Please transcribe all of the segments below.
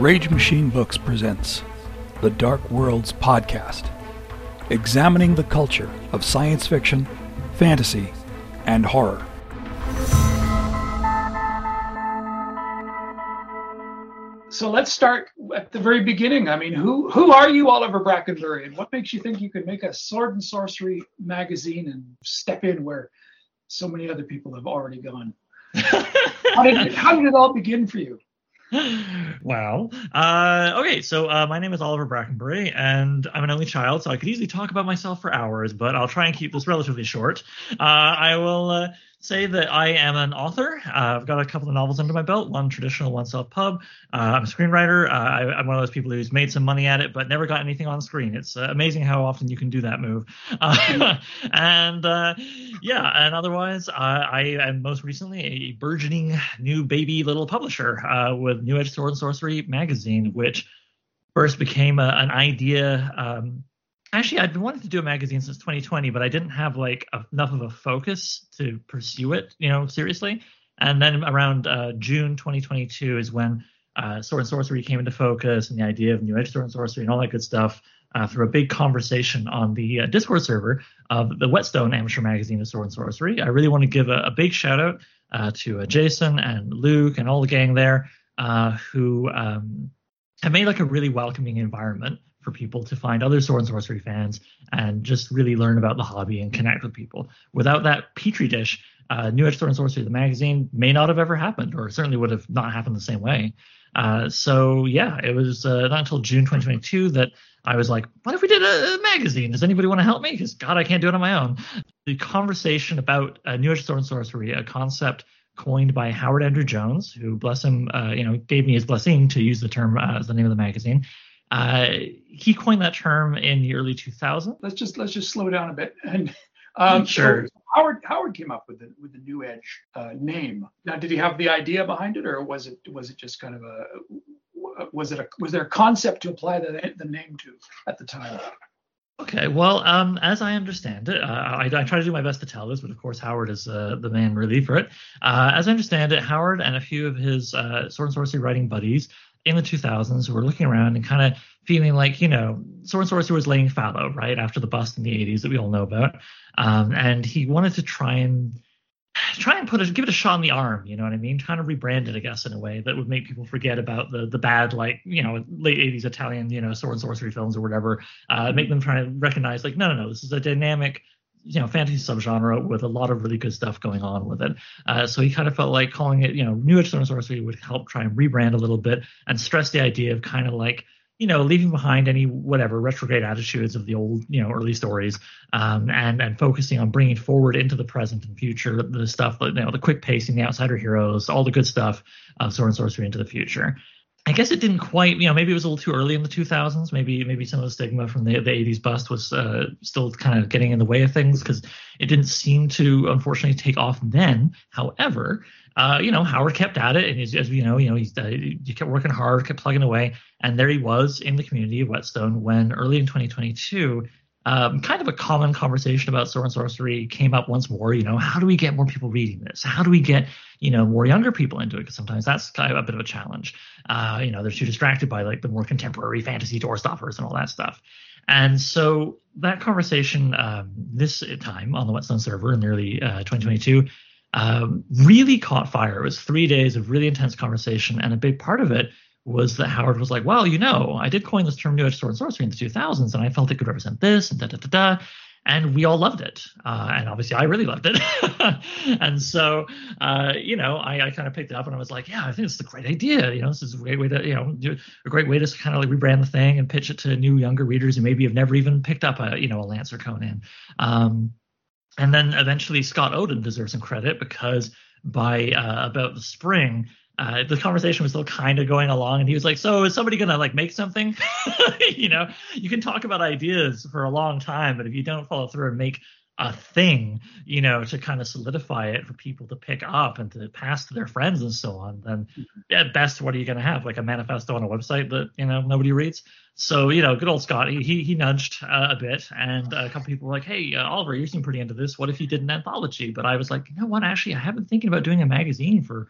Rage Machine Books presents The Dark Worlds Podcast, examining the culture of science fiction, fantasy, and horror. So let's start at the very beginning. I mean, who are you, Oliver Brackenbury, and what makes you think you could make a sword and sorcery magazine and step in where so many other people have already gone? How did it all begin for you? Wow. Okay, so my name is Oliver Brackenbury, and I'm an only child, so I could easily talk about myself for hours, but I'll try and keep this relatively short. I will say that I am an author. I've got a couple of novels under my belt, one traditional, one self-pub. I'm a screenwrter. I'm one of those people who's made some money at it, but never got anything on screen. It's amazing how often you can do that move. And otherwise, I am most recently a burgeoning new baby little publisher with New Edge Sword and Sorcery magazine, which first became an idea. Actually, I'd been wanting to do a magazine since 2020, but I didn't have enough of a focus to pursue it, seriously. And then around June 2022 is when Sword and Sorcery came into focus, and the idea of New Edge Sword and Sorcery and all that good stuff through a big conversation on the Discord server of the Whetstone amateur magazine of Sword and Sorcery. I really want to give a big shout out to Jason and Luke and all the gang there who have made a really welcoming environment for people to find other Sword and Sorcery fans and just really learn about the hobby and connect with people. Without that petri dish, New Edge Sword and Sorcery, the magazine, may not have ever happened, or certainly would have not happened the same way. It was not until June 2022 that I was like, what if we did a magazine? Does anybody want to help me? Because, God, I can't do it on my own. The conversation about New Edge Sword and Sorcery, a concept coined by Howard Andrew Jones, who, bless him, gave me his blessing to use the term as the name of the magazine. He coined that term in the early 2000s. Let's just slow down a bit. And sure. So Howard came up with the New Edge name. Now, did he have the idea behind it, or was it just kind of was there a concept to apply the name to at the time? Okay, well, as I understand it, I try to do my best to tell this, but of course Howard is the man really for it. As I understand it, Howard and a few of his Sword and Sorcery writing buddies in the 2000s were looking around and kind of feeling like, Sword and Sorcery was laying fallow, right, after the bust in the 80s that we all know about. And he wanted to try and give it a shot in the arm, you know what I mean? Trying to rebrand it, I guess, in a way that would make people forget about the bad, late 80s Italian, Sword and Sorcery films or whatever. Make them try to recognize, no, this is a dynamic, fantasy subgenre with a lot of really good stuff going on with it. So he kind of felt like calling it, New Edge Sword and Sorcery would help try and rebrand a little bit and stress the idea of kind of leaving behind any retrograde attitudes of the old, early stories, and focusing on bringing forward into the present and future the stuff, the quick pacing, the outsider heroes, all the good stuff of Sword and Sorcery into the future. I guess it didn't quite, maybe it was a little too early in the 2000s. Maybe some of the stigma from the 80s bust was still kind of getting in the way of things because it didn't seem to, unfortunately, take off then. However, Howard kept at it, and as we know, he kept working hard, kept plugging away, and there he was in the community of Whetstone when early in 2022, kind of a common conversation about Sword and Sorcery came up once more. How do we get more people reading this? How do we get more younger people into it? Because sometimes that's kind of a bit of a challenge. They're too distracted by the more contemporary fantasy doorstoppers and all that stuff. And so that conversation this time on the Whetstone server in the early 2022 really caught fire. It was 3 days of really intense conversation, and a big part of it was that Howard was like, well, I did coin this term New Edge Sword and Sorcery in the 2000s, and I felt it could represent this, and da-da-da-da, and we all loved it. And obviously I really loved it. And so, I kind of picked it up, and I was like, yeah, I think this is a great idea. This is a great way to, do a great way to kind of rebrand the thing and pitch it to new, younger readers who maybe have never even picked up a Lance or Conan. And then eventually Scott Oden deserves some credit because by about the spring, the conversation was still kind of going along, and he was like, so is somebody going to make something? You can talk about ideas for a long time, but if you don't follow through and make a thing, to kind of solidify it for people to pick up and to pass to their friends and so on, then at best, what are you going to have? A manifesto on a website that, nobody reads? So, good old Scott, he nudged a bit, and a couple people were like, hey, Oliver, you seem pretty into this. What if you did an anthology? But I was like, you know what? Actually, I have been thinking about doing a magazine for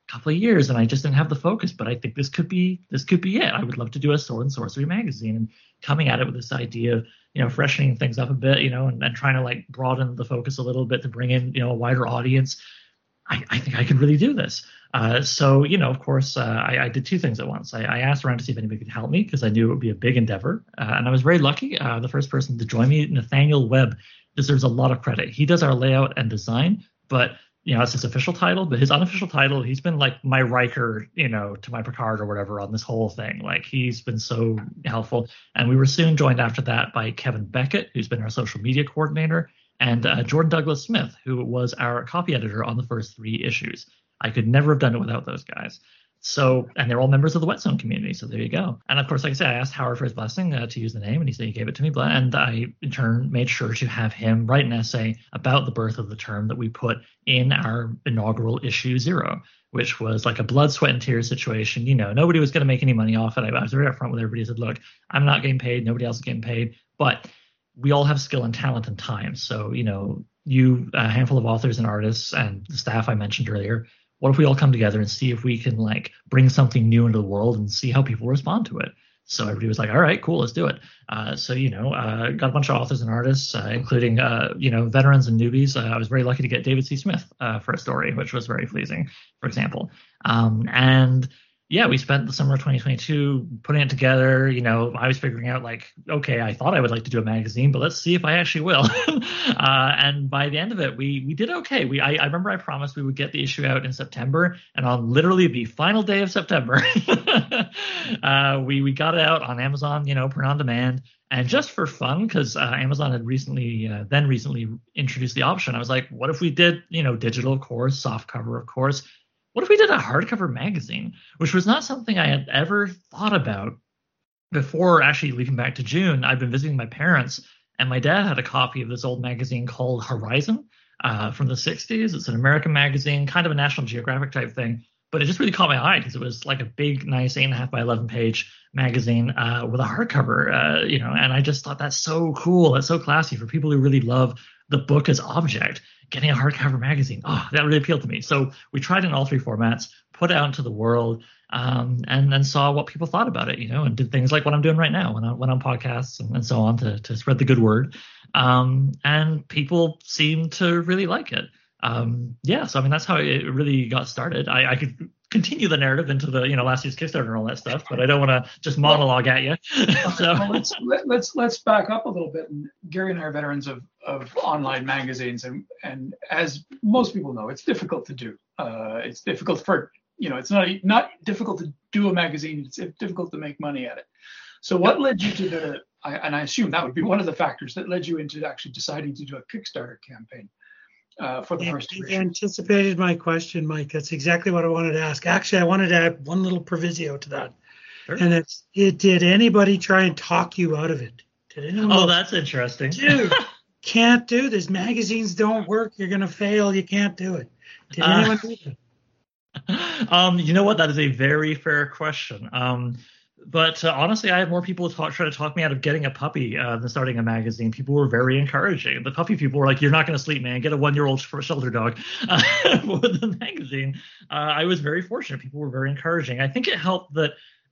couple of years, and I just didn't have the focus. But I think this could be it. I would love to do a sword and sorcery magazine, and coming at it with this idea of freshening things up a bit, and trying to like broaden the focus a little bit to bring in a wider audience. I think I could really do this. So, of course, I did two things at once. I asked around to see if anybody could help me because I knew it would be a big endeavor. And I was very lucky. The first person to join me, Nathaniel Webb, deserves a lot of credit. He does our layout and design, but, it's his official title. But his unofficial title, he's been like my Riker, to my Picard or whatever on this whole thing. Like, he's been so helpful. And we were soon joined after that by Kevin Beckett, who's been our social media coordinator, and Jordan Douglas Smith, who was our copy editor on the first 3 issues. I could never have done it without those guys. So, and they're all members of the Wet Zone community, so there you go. And of course, like I said, I asked Howard for his blessing to use the name, and he said he gave it to me. And I, in turn, made sure to have him write an essay about the birth of the term that we put in our inaugural issue 0, which was like a blood, sweat, and tears situation. Nobody was going to make any money off it. I was very upfront with everybody. I said, look, I'm not getting paid. Nobody else is getting paid. But we all have skill and talent and time. So, you, a handful of authors and artists and the staff I mentioned earlier, what if we all come together and see if we can like bring something new into the world and see how people respond to it? So everybody was like, all right, cool, let's do it. So, got a bunch of authors and artists, including, veterans and newbies. I was very lucky to get David C. Smith for a story, which was very pleasing, for example. And yeah, we spent the summer of 2022 putting it together. I was figuring out like, okay, I thought I would like to do a magazine, but let's see if I actually will. And by the end of it, we did okay. I remember I promised we would get the issue out in September, and on literally the final day of September, we got it out on Amazon, print on demand. And just for fun, because Amazon had recently introduced the option, I was like, what if we did, digital, of course, soft cover, of course. What if we did a hardcover magazine, which was not something I had ever thought about before actually leaving back to June. I'd been visiting my parents, and my dad had a copy of this old magazine called Horizon from the 60s. It's an American magazine, kind of a National Geographic type thing, but it just really caught my eye because it was like a big, nice 8.5 by 11 page magazine with a hardcover, and I just thought that's so cool. That's so classy for people who really love the book as object. Getting a hardcover magazine, that really appealed to me. So we tried it in all 3 formats, put it out into the world, and then saw what people thought about it, and did things like what I'm doing right now when I went on podcasts and so on to spread the good word. And people seem to really like it. So I mean, that's how it really got started. I could continue the narrative into the last year's Kickstarter and all that stuff, but I don't want to just monologue at you. So let's back up a little bit. And Gary and I are veterans of online magazines, and as most people know, it's difficult to do. It's difficult for it's not difficult to do a magazine. It's difficult to make money at it. So what led you to and I assume that would be one of the factors that led you into actually deciding to do a Kickstarter campaign for the first issue? You anticipated my question, Mike. That's exactly what I wanted to ask. Actually, I wanted to add one little proviso to that. Sure. And did anybody try and talk you out of it? Did anyone that's interesting. Dude, can't do this. Magazines don't work. You're going to fail. You can't do it. Did anyone do that? You know what? That is a very fair question. But honestly, I had more people try to talk me out of getting a puppy than starting a magazine. People were very encouraging. The puppy people were like, you're not going to sleep, man. Get a 1-year-old shelter dog. For the magazine, I was very fortunate. People were very encouraging. I think it helped that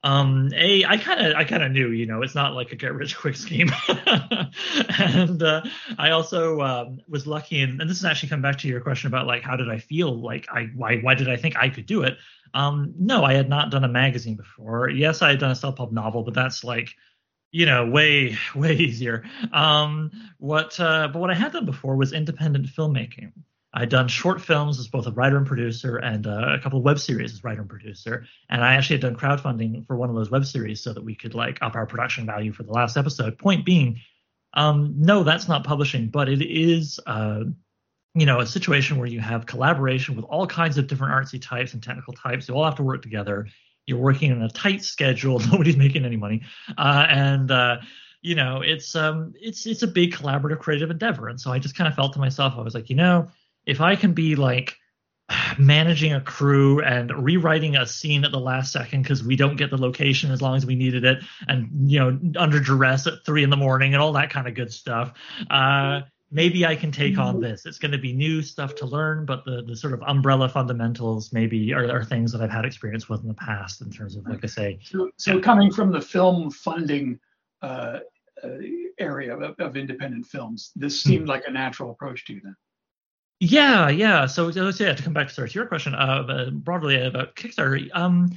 I kind of knew, it's not like a get rich quick scheme. And I also was lucky, and this is actually coming back to your question about like, how did I feel? Like, why did I think I could do it? No, I had not done a magazine before. Yes, I had done a self-pub novel, but that's like, way, way easier. But what I had done before was independent filmmaking. I'd done short films as both a writer and producer, and a couple of web series as writer and producer. And I actually had done crowdfunding for one of those web series so that we could like up our production value for the last episode. Point being, no, that's not publishing, but it is, a situation where you have collaboration with all kinds of different artsy types and technical types. You all have to work together. You're working in a tight schedule. Nobody's making any money. It's a big collaborative creative endeavor. And so I just kind of felt to myself, I was like, if I can be like managing a crew and rewriting a scene at the last second because we don't get the location as long as we needed it, and under duress at 3 a.m. and all that kind of good stuff, maybe I can take on this. It's going to be new stuff to learn, but the sort of umbrella fundamentals maybe are things that I've had experience with in the past in terms of, like I say. So coming from the film funding area of independent films, this seemed like a natural approach to you then. Yeah. So to come back to your question broadly about Kickstarter,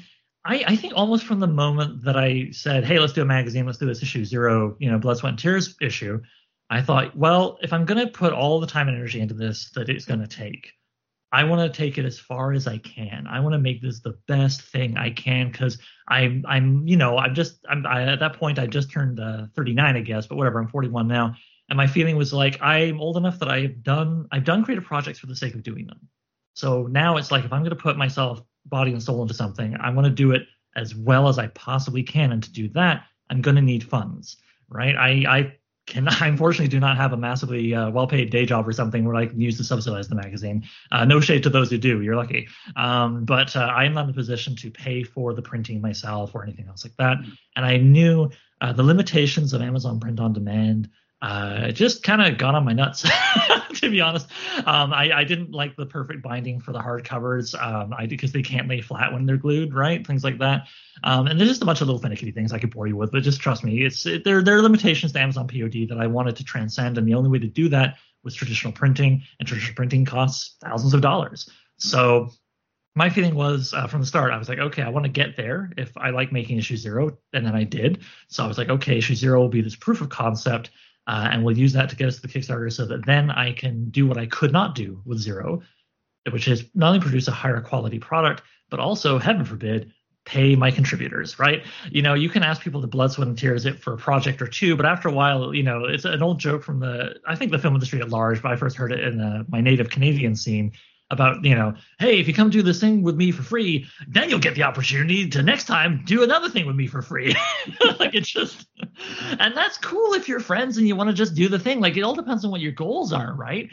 I think almost from the moment that I said, hey, let's do a magazine, let's do this issue 0, Blood, Sweat, and Tears issue, I thought, well, if I'm going to put all the time and energy into this that it's going to take, I want to take it as far as I can. I want to make this the best thing I can, because I'm at that point I just turned 39, I guess, but whatever, I'm 41 now. And my feeling was like, I'm old enough that I've done creative projects for the sake of doing them. So now it's like, if I'm going to put myself body and soul into something, I want to do it as well as I possibly can. And to do that, I'm going to need funds, right? I unfortunately do not have a massively well-paid day job or something where I can use to subsidize the magazine. No shade to those who do, you're lucky. But I am not in a position to pay for the printing myself or anything else like that. And I knew the limitations of Amazon Print on Demand. It just kind of got on my nuts, to be honest. I didn't like the perfect binding for the hardcovers, because they can't lay flat when they're glued, right? Things like that. And there's just a bunch of little finicky things I could bore you with, but just trust me, there are limitations to Amazon POD that I wanted to transcend, and the only way to do that was traditional printing, and traditional printing costs thousands of dollars. So my feeling was from the start, I was like, okay, I want to get there if I like making issue 0, and then I did. So I was like, okay, issue 0 will be this proof of concept. And we'll use that to get us to the Kickstarter so that then I can do what I could not do with 0, which is not only produce a higher quality product, but also, heaven forbid, pay my contributors, right? You can ask people to blood, sweat, and tears it for a project or two, but after a while, it's an old joke from I think the film industry at large, but I first heard it in my native Canadian scene, about, hey, if you come do this thing with me for free, then you'll get the opportunity to next time do another thing with me for free. Like, it's just, and that's cool if you're friends and you want to just do the thing. Like, it all depends on what your goals are, right?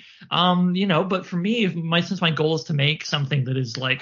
But for me, since my goal is to make something that is like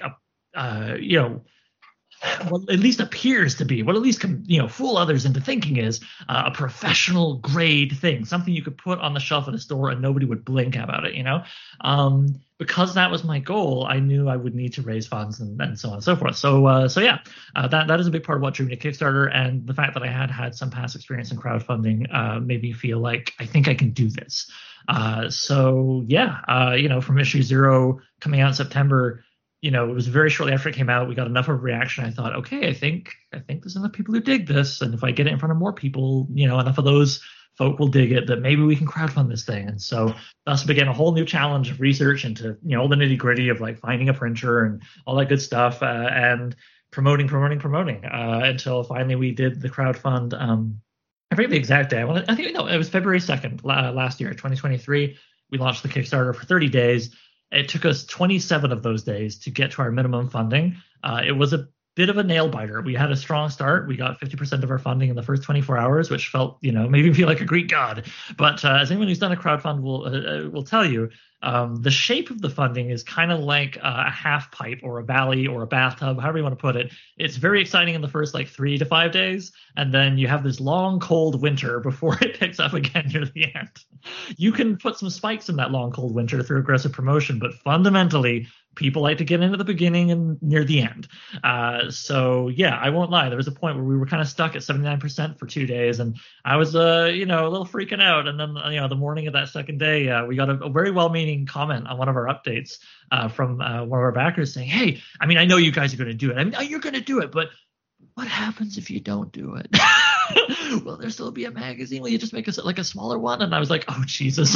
what at least appears to be, what at least can fool others into thinking is a professional grade thing, something you could put on the shelf at a store and nobody would blink about it, because that was my goal. I knew I would need to raise funds and so on and so forth. That is a big part of what drew me to Kickstarter, and the fact that I had some past experience in crowdfunding made me feel like I think I can do this. From issue 0 coming out in September, it was very shortly after it came out. We got enough of a reaction. I thought, okay, I think there's enough people who dig this, and if I get it in front of more people, enough of those folk will dig it, that maybe we can crowdfund this thing. And so thus began a whole new challenge of research into all the nitty gritty of like finding a printer and all that good stuff, and promoting until finally we did the crowdfund. I forget the exact day. It was February 2nd last year, 2023. We launched the Kickstarter for 30 days. It took us 27 of those days to get to our minimum funding. It was a bit of a nail biter. We had a strong start. We got 50% of our funding in the first 24 hours, which felt, made me feel like a Greek god. But as anyone who's done a crowdfund will tell you, the shape of the funding is kind of like a half pipe or a valley or a bathtub, however you want to put it. It's very exciting in the first 3 to 5 days, and then you have this long, cold winter before it picks up again near the end. You can put some spikes in that long, cold winter through aggressive promotion, but fundamentally, people like to get into the beginning and near the end. I won't lie. There was a point where we were kind of stuck at 79% for 2 days, and I was, a little freaking out. And then, the morning of that second day, we got a very well-meaning comment on one of our updates from one of our backers saying, hey, I know you guys are going to do it. You're going to do it, but what happens if you don't do it? Will there still be a magazine? Will you just make a smaller one? And I was like, oh, Jesus.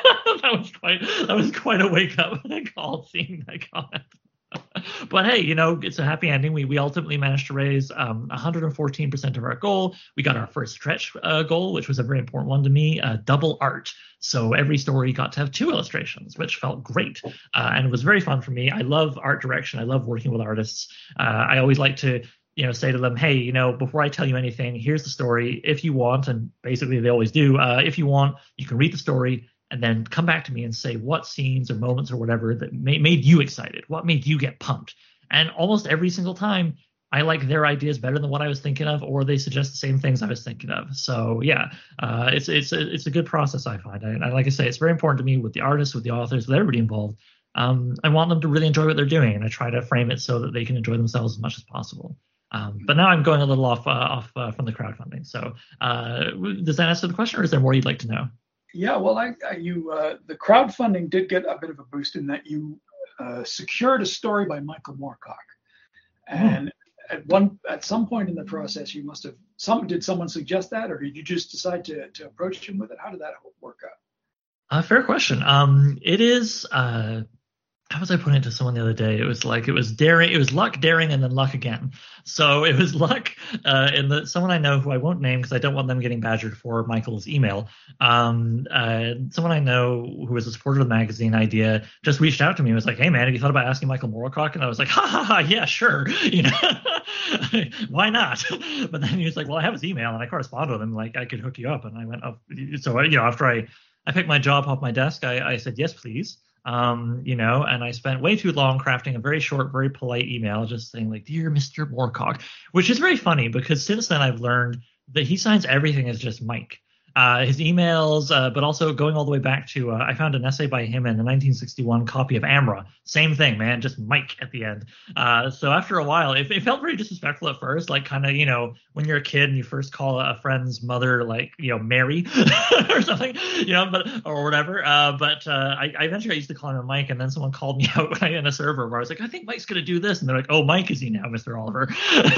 that was quite a wake up call seeing that comment. But hey, it's a happy ending. We ultimately managed to raise 114% of our goal. We got our first stretch goal, which was a very important one to me, double art. So every story got to have 2 illustrations, which felt great. And it was very fun for me. I love art direction. I love working with artists. I always like to say to them, hey, before I tell you anything, here's the story. If you want, and basically they always do, if you want, you can read the story and then come back to me and say what scenes or moments or whatever that made you excited, what made you get pumped. And almost every single time, I like their ideas better than what I was thinking of, or they suggest the same things I was thinking of. So yeah, it's a good process, I find. And like I say, it's very important to me with the artists, with the authors, with everybody involved. I want them to really enjoy what they're doing, and I try to frame it so that they can enjoy themselves as much as possible. But now I'm going a little off from the crowdfunding. So does that answer the question, or is there more you'd like to know? Yeah, well, the crowdfunding did get a bit of a boost in that you secured a story by Michael Moorcock, and at some point in the process, you must have did someone suggest that, or did you just decide to approach him with it? How did that work out? Fair question. It is. How was I putting it to someone the other day? It was daring. It was luck, daring, and then luck again. So it was luck in that someone I know who I won't name because I don't want them getting badgered for Michael's email. Someone I know who was a supporter of the magazine idea just reached out to me and was like, "Hey man, have you thought about asking Michael Moorcock?" And I was like, "Ha ha ha, yeah, sure, why not?" But then he was like, "Well, I have his email and I correspond with him. Like, I could hook you up." And I went, "Oh," so after I picked my job off my desk, I said, "Yes, please." And I spent way too long crafting a very short, very polite email just saying like, "Dear Mr. Moorcock," which is very funny because since then I've learned that he signs everything as just Mike. His emails, but also going all the way back to, I found an essay by him in the 1961 copy of Amra. Same thing, man, just Mike at the end. So after a while, it felt very disrespectful at first, like kind of, when you're a kid and you first call a friend's mother, like, Mary or something, or whatever. But I eventually used to call him Mike, and then someone called me out when I in a server where I was like, "I think Mike's going to do this." And they're like, "Oh, Mike is he now, Mr. Oliver?"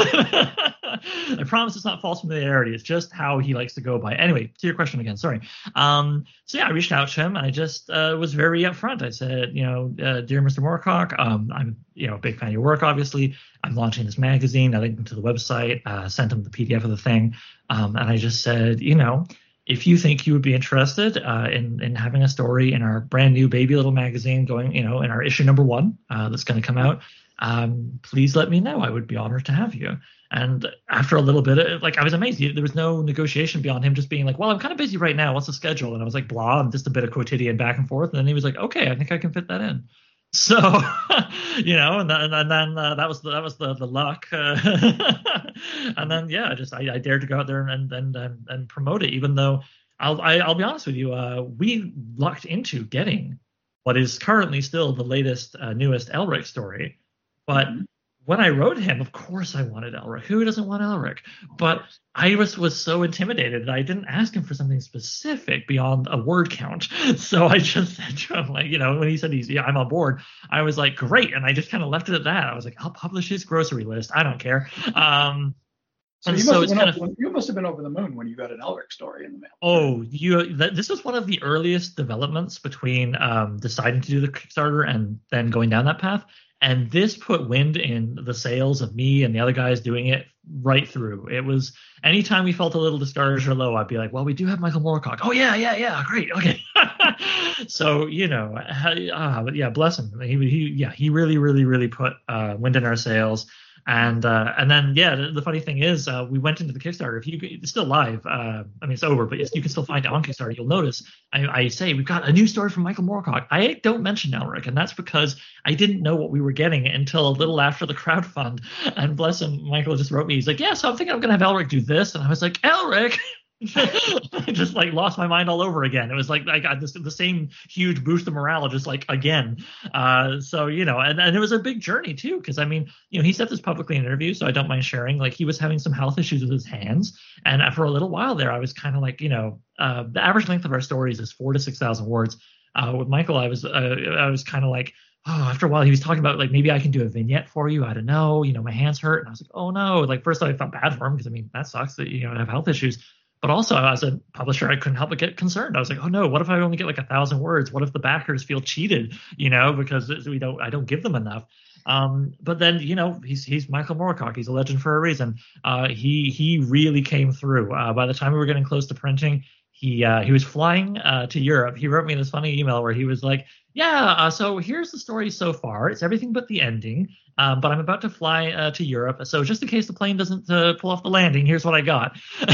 I promise it's not false familiarity. It's just how he likes to go by. Anyway, to your question again, sorry. So yeah, I reached out to him and I just was very upfront. I said, "Dear Mr. Moorcock, I'm a big fan of your work, obviously. I'm launching this magazine." I linked him to the website, sent him the PDF of the thing. And I just said, if you think you would be interested in having a story in our brand new baby little magazine going, in our issue number 1 that's going to come out, please let me know. I would be honored to have you. And after a little bit, I was amazed. There was no negotiation beyond him just being like, "Well, I'm kind of busy right now. What's the schedule?" And I was like, blah, and just a bit of quotidian back and forth. And then he was like, "Okay, I think I can fit that in." So, and then that was the luck. And then, yeah, I dared to go out there and promote it, even though I'll be honest with you, we lucked into getting what is currently still the latest, newest Elric story. But when I wrote him, of course I wanted Elric. Who doesn't want Elric? But I was so intimidated that I didn't ask him for something specific beyond a word count. So I just said to him, when he said I'm on board, I was like, great. And I just kind of left it at that. I was like, I'll publish his grocery list. I don't care. So you must have been over the moon when you got an Elric story in the mail. Oh, this was one of the earliest developments between deciding to do the Kickstarter and then going down that path. And this put wind in the sails of me and the other guys doing it right through. It was anytime we felt a little discouraged or low, I'd be like, "Well, we do have Michael Moorcock." "Oh, yeah, great, okay." So, but yeah, bless him. He really, really, really put wind in our sails. And then, yeah, the funny thing is, we went into the Kickstarter. It's still live. It's over, but you can still find it on Kickstarter. You'll notice I say we've got a new story from Michael Moorcock. I don't mention Elric, and that's because I didn't know what we were getting until a little after the crowdfund. And bless him, Michael just wrote me. He's like, "Yeah, so I'm thinking I'm going to have Elric do this." And I was like, "Elric?" I just lost my mind all over again. It was like I got the same huge boost of morale, just again. So and it was a big journey too, because he said this publicly in an interview, so I don't mind sharing. He was having some health issues with his hands, and for a little while there, I was kind of the average length of our stories is 4,000 to 6,000 words. With Michael, I was kind of like, oh, after a while he was talking about maybe I can do a vignette for you. I don't know, my hands hurt, and I was like, oh no. First I felt bad for him because that sucks that I have health issues. But also, as a publisher, I couldn't help but get concerned. I was like, oh no, what if I only get 1,000 words? What if the backers feel cheated, because I don't give them enough. But then, he's Michael Moorcock. He's a legend for a reason. He really came through. By the time we were getting close to printing, he was flying to Europe. He wrote me this funny email where he was like, "Yeah, so here's the story so far. It's everything but the ending. But I'm about to fly to Europe. So just in case the plane doesn't pull off the landing, here's what I got."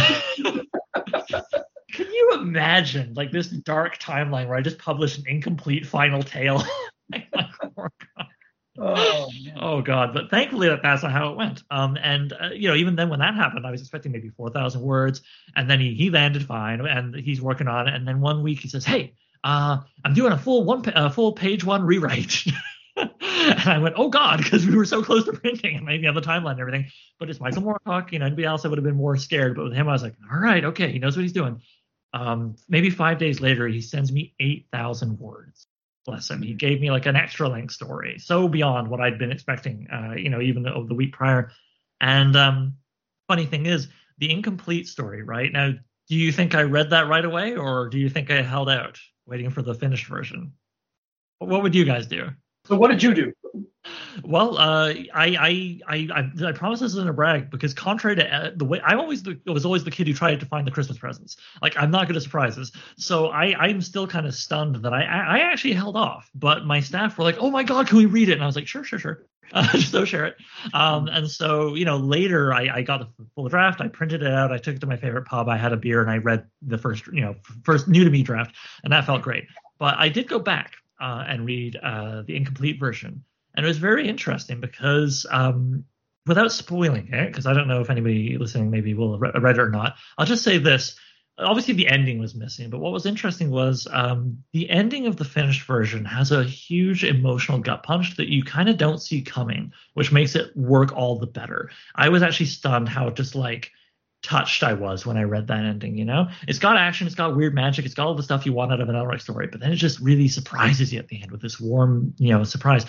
Can you imagine this dark timeline where I just published an incomplete final tale? Oh God! But thankfully, that's not how it went. Even then, when that happened, I was expecting maybe 4,000 words, and then he landed fine, and he's working on it. And then one week he says, "Hey, I'm doing a full page one rewrite." And I went, "Oh God," because we were so close to printing and maybe on the timeline and everything. But it's Michael Moorcock. Anybody else I would have been more scared. But with him, I was like, "All right, okay, he knows what he's doing." Maybe 5 days later, he sends me 8,000 words. Bless him. He gave me like an extra length story, so beyond what I'd been expecting, even the week prior. And funny thing is, the incomplete story, right? Now, do you think I read that right away, or do you think I held out waiting for the finished version? What would you guys do? So what did you do? Well, I promise this isn't a brag, because contrary to the way I was always the kid who tried to find the Christmas presents. Like, I'm not good at surprises, so I'm still kind of stunned that I actually held off. But my staff were like, "Oh my God, can we read it?" And I was like, "Sure." So share it. And so later I got the full draft. I printed it out. I took it to my favorite pub. I had a beer and I read the first new to me draft, and that felt great. But I did go back and read the incomplete version. And it was very interesting because, without spoiling it, because I don't know if anybody listening maybe will have read it or not, I'll just say this. Obviously, the ending was missing, but what was interesting was the ending of the finished version has a huge emotional gut punch that you kind of don't see coming, which makes it work all the better. I was actually stunned how just touched I was when I read that ending. It's got action, it's got weird magic, it's got all the stuff you want out of an Elric story, but then it just really surprises you at the end with this warm surprise.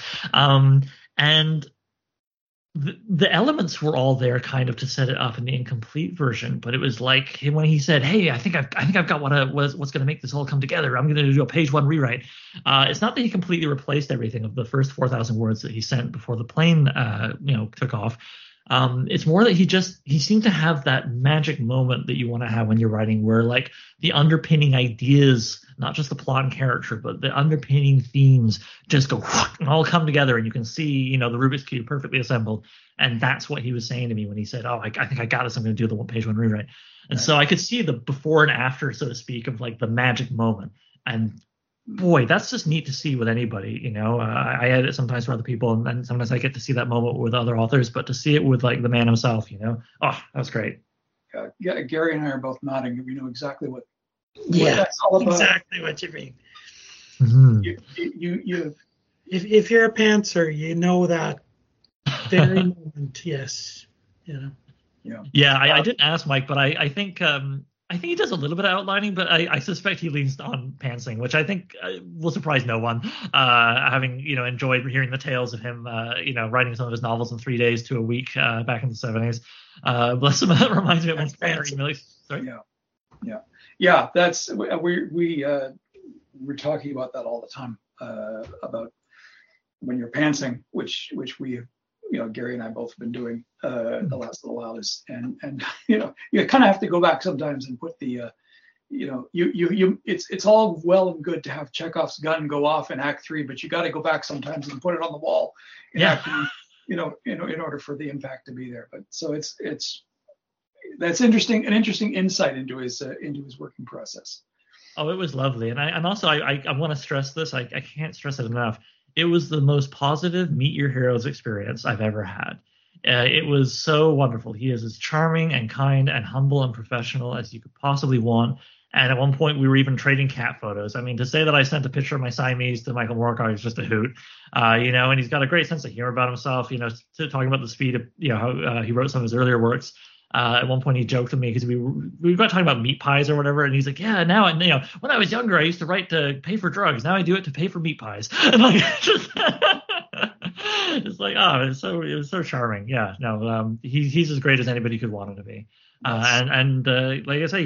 And the elements were all there kind of to set it up in the incomplete version, but it was like when he said, "Hey, I think I've got what's going to make this all come together. I'm going to do a page one rewrite." It's not that he completely replaced everything of the first 4,000 words that he sent before the plane took off. It's more that he seemed to have that magic moment that you want to have when you're writing, where like the underpinning ideas, not just the plot and character, but the underpinning themes just go and all come together, and you can see, the Rubik's Cube perfectly assembled. And that's what he was saying to me when he said, "Oh, I think I got this. I'm going to do the page one rewrite." And so I could see the before and after, so to speak, of like the magic moment. And boy, that's just neat to see with anybody. I edit sometimes for other people, and then sometimes I get to see that moment with other authors, but to see it with like the man himself, oh, that was great. Yeah, Gary and I are both nodding. We know exactly what that's all about. Exactly what you mean. Mm-hmm. You if you're a pantser, you know that very moment. Yes. Yeah. I didn't ask Mike, but I think he does a little bit of outlining, but I suspect he leans on pantsing, which I think will surprise no one. Having enjoyed hearing the tales of him, writing some of his novels in 3 days to a week back in the 70s. Bless him. That reminds me of one Sorry. Yeah. That's we're talking about that all the time about when you're pantsing, which we Gary and I both have been doing the last little while and you kind of have to go back sometimes and put the it's all well and good to have Chekhov's gun go off in Act 3, but you got to go back sometimes and put it on the wall in Act 3, in order for the impact to be there. But so that's an interesting insight into his working process. Oh, it was lovely, and I want to stress this. I can't stress it enough. It was the most positive Meet Your Heroes experience I've ever had. It was so wonderful. He is as charming and kind and humble and professional as you could possibly want. And at one point, we were even trading cat photos. I mean, to say that I sent a picture of my Siamese to Michael Moorcock is just a hoot, and he's got a great sense of humor about himself, talking about the speed of, how he wrote some of his earlier works. At one point he joked with me because we got talking about meat pies or whatever, and he's like, "Yeah, now when I was younger I used to write to pay for drugs. Now I do it to pay for meat pies." And like just it's like, oh, it was so charming. Yeah, no, he's as great as anybody could want him to be. And like I say,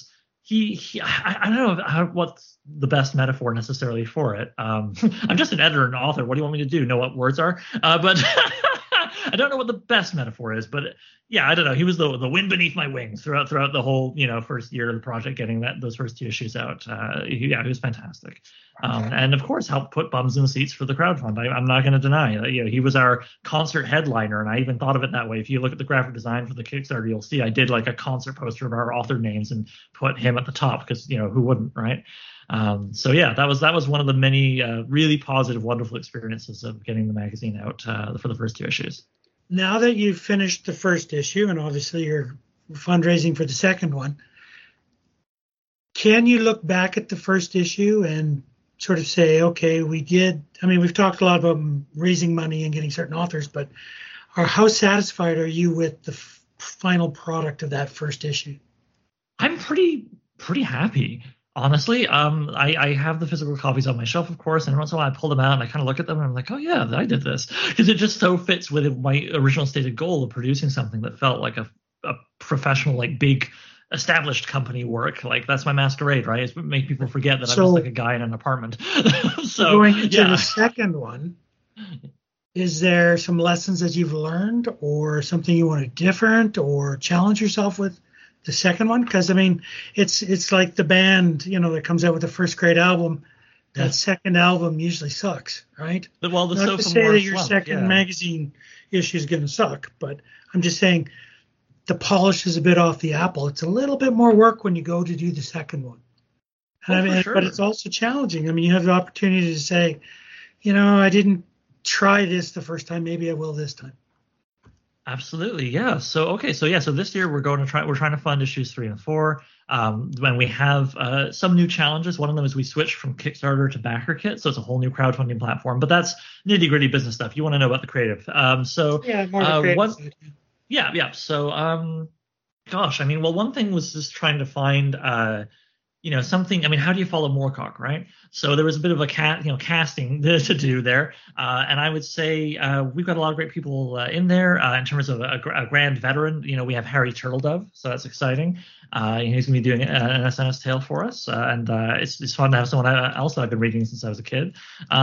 I don't know what's the best metaphor necessarily for it. I'm just an editor and author. What do you want me to do? Know what words are? But I don't know what the best metaphor is, but yeah, I don't know. He was the wind beneath my wings throughout the whole, first year of the project, getting those first 2 issues out. He was fantastic. And of course helped put bums in the seats for the crowdfund. I'm not going to deny that. He was our concert headliner, and I even thought of it that way. If you look at the graphic design for the Kickstarter, you'll see I did like a concert poster of our author names and put him at the top because, who wouldn't, right? So yeah, that was one of the many really positive, wonderful experiences of getting the magazine out for the first 2 issues. Now that you've finished the first issue, and obviously you're fundraising for the second one, can you look back at the first issue and sort of say, okay, we've talked a lot about raising money and getting certain authors, but how satisfied are you with the final product of that first issue? I'm pretty happy, honestly. I have the physical copies on my shelf, of course, and once in a while I pull them out and I kind of look at them and I'm like, oh yeah, I did this, because it just so fits with my original stated goal of producing something that felt like a professional, like big established company work. Like that's my masquerade, right? It's make people forget that I'm just like a guy in an apartment. So going into the second one, is there some lessons that you've learned or something you want to different or challenge yourself with the second one? Because I mean, it's like the band, that comes out with the first great album. That second album usually sucks, right? Well, not to say that your second magazine issue is going to suck, but I'm just saying the polish is a bit off the apple. It's a little bit more work when you go to do the second one. Sure. But it's also challenging. I mean, you have the opportunity to say, I didn't try this the first time. Maybe I will this time. Absolutely, yeah. So this year we're trying to fund issues 3 and 4. When we have some new challenges. One of them is we switched from Kickstarter to BackerKit, so it's a whole new crowdfunding platform. But that's nitty-gritty business stuff. You want to know about the creative. More the creative side. Yeah. So, one thing was just trying to find, something. I mean, how do you follow Moorcock, right? So there was a bit of a casting to do there, and I would say we've got a lot of great people in there. In terms of a grand veteran, we have Harry Turtledove, so that's exciting. He's going to be doing an SNS tale for us, and it's fun to have someone else that I've been reading since I was a kid.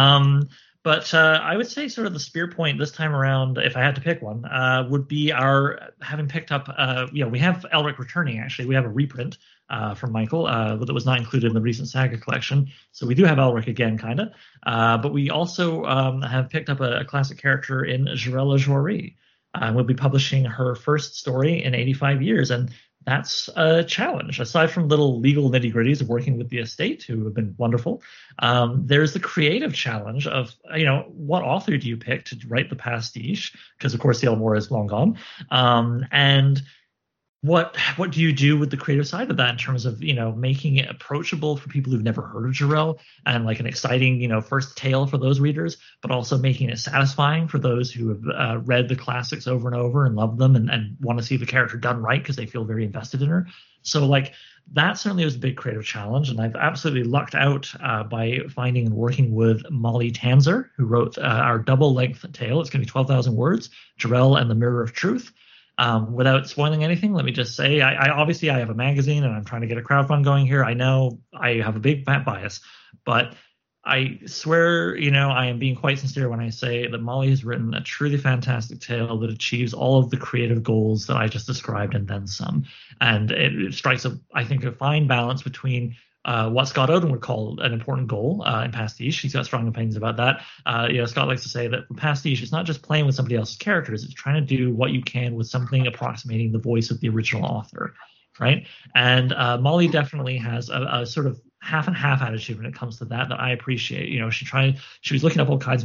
But I would say sort of the spear point this time around, if I had to pick one, would be our having picked up, we have Elric returning, actually. We have a reprint from Michael that was not included in the recent Saga collection. So we do have Elric again, kind of. But we also have picked up a classic character in Jarella Jory. We'll be publishing her first story in 85 years. And that's a challenge. Aside from little legal nitty-gritties of working with the estate, who have been wonderful, there's the creative challenge of, what author do you pick to write the pastiche? Because, of course, Dale Moore is long gone. And what do you do with the creative side of that in terms of, making it approachable for people who've never heard of Jarell and like an exciting, first tale for those readers, but also making it satisfying for those who have read the classics over and over and love them and want to see the character done right because they feel very invested in her. So like that certainly was a big creative challenge. And I've absolutely lucked out by finding and working with Molly Tanzer, who wrote our double length tale. It's going to be 12,000 words, Jarell and the Mirror of Truth. Without spoiling anything, let me just say, I obviously have a magazine and I'm trying to get a crowdfund going here. I know I have a big bias, but I swear, I am being quite sincere when I say that Molly has written a truly fantastic tale that achieves all of the creative goals that I just described and then some. And it strikes, I think, a fine balance between what Scott Oden would call an important goal in pastiche. He's got strong opinions about that. Scott likes to say that pastiche is not just playing with somebody else's characters, it's trying to do what you can with something approximating the voice of the original author, right? And Molly definitely has a sort of half and half attitude when it comes to that I appreciate. She was looking up all kinds of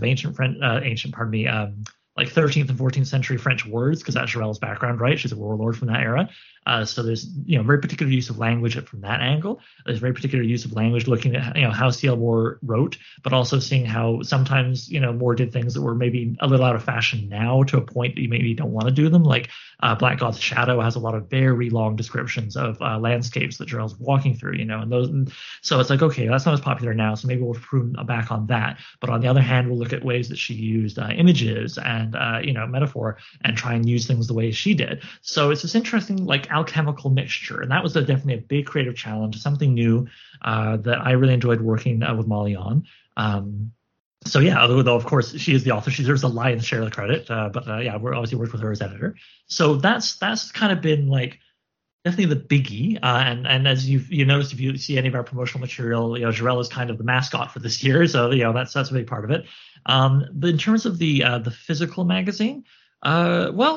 like 13th and 14th century French words, because that's Jarell's background, right? She's a warlord from that era. So there's, very particular use of language from that angle. There's very particular use of language looking at, how C.L. Moore wrote, but also seeing how sometimes, Moore did things that were maybe a little out of fashion now to a point that you maybe don't want to do them. Like Black God's Shadow has a lot of very long descriptions of landscapes that Jarell's walking through, and so it's like, okay, that's not as popular now, so maybe we'll prune back on that. But on the other hand, we'll look at ways that she used images and, metaphor and try and use things the way she did. So it's this interesting, like, alchemical mixture. And that was definitely a big creative challenge, something new that I really enjoyed working with Molly on. So yeah, although of course she is the author, she deserves the lion's share of the credit. But we're obviously worked with her as editor. So that's kind of been like definitely the biggie. And as you noticed, if you see any of our promotional material, Jarell is kind of the mascot for this year. So that's a big part of it. But in terms of the physical magazine, Well,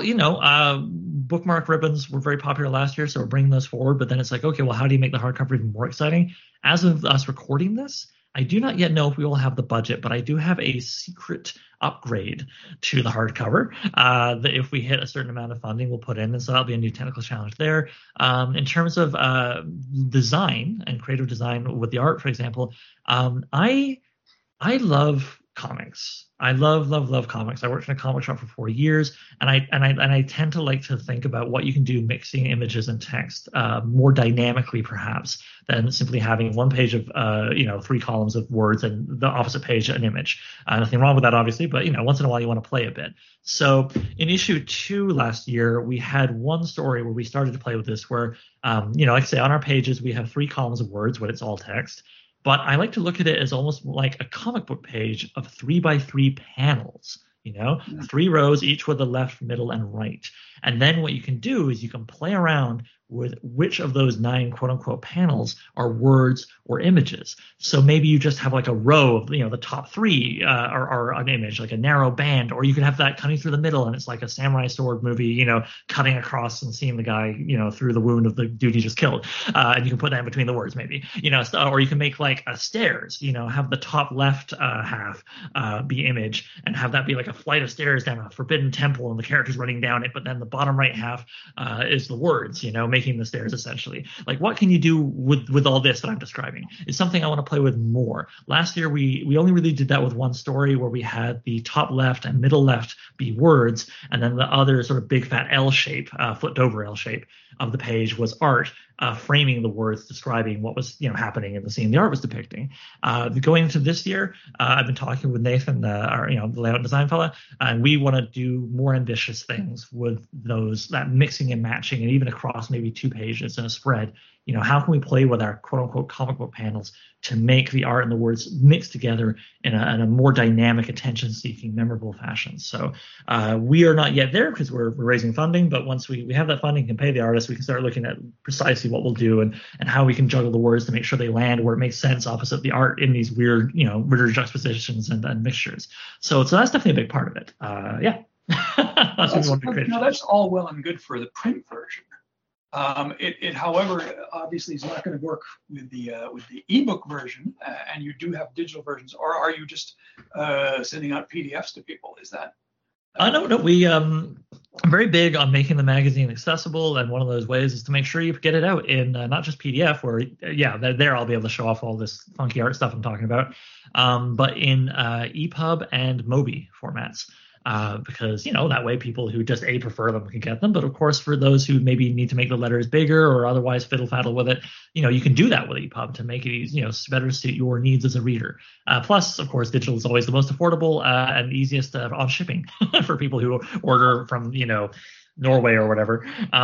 bookmark ribbons were very popular last year, so we're bringing those forward. But then it's like, okay, well, how do you make the hardcover even more exciting? As of us recording this, I do not yet know if we will have the budget, but I do have a secret upgrade to the hardcover that if we hit a certain amount of funding, we'll put in. And so that'll be a new technical challenge there. In terms of design and creative design with the art, for example, I love comics. I love comics. I worked in a comic shop for 4 years, and I tend to like to think about what you can do mixing images and text more dynamically, perhaps, than simply having one page of 3 columns of words and the opposite page an image. Nothing wrong with that, obviously, but once in a while you want to play a bit. So in issue 2 last year, we had one story where we started to play with this, where like I say, on our pages we have 3 columns of words when it's all text. But I like to look at it as almost like a comic book page of 3x3 panels, 3 rows, each with the left, middle, and right. And then what you can do is you can play around with which of those 9 quote unquote panels are words or images. So maybe you just have like a row of, the top 3 are an image, like a narrow band, or you could have that cutting through the middle and it's like a samurai sword movie, cutting across and seeing the guy, through the wound of the dude he just killed. And you can put that in between the words maybe, or you can make like a stairs, have the top left half be image and have that be like a flight of stairs down a forbidden temple and the character's running down it, but then the bottom right half is the words, making the stairs essentially. Like, what can you do with all this that I'm describing? Is something I want to play with more. Last year we only really did that with one story where we had the top left and middle left be words, and then the other sort of big fat L shape, flipped over L shape of the page was art, framing the words, describing what was happening in the scene the art was depicting. Going into this year, I've been talking with Nathan, our the layout and design fella, and we want to do more ambitious things with that mixing and matching, and even across maybe 2 pages in a spread. How can we play with our quote unquote comic book panels to make the art and the words mix together in a more dynamic, attention seeking, memorable fashion? So we are not yet there because we're raising funding, but once we have that funding, can pay the artists, we can start looking at precisely what we'll do and how we can juggle the words to make sure they land where it makes sense opposite the art in these weirder juxtapositions and mixtures. So that's definitely a big part of it. That's what we want to create. That's all well and good for the print version. It, however, obviously is not going to work with the ebook version, and you do have digital versions. Or are you just sending out PDFs to people? Is that? No. We I'm very big on making the magazine accessible, and one of those ways is to make sure you get it out in not just PDF, where there I'll be able to show off all this funky art stuff I'm talking about, but in EPUB and Mobi formats. Because that way people who just prefer them can get them, but of course for those who maybe need to make the letters bigger or otherwise fiddle faddle with it, you can do that with EPUB to make it better suit your needs as a reader. Plus, of course, digital is always the most affordable and easiest on shipping for people who order from Norway or whatever.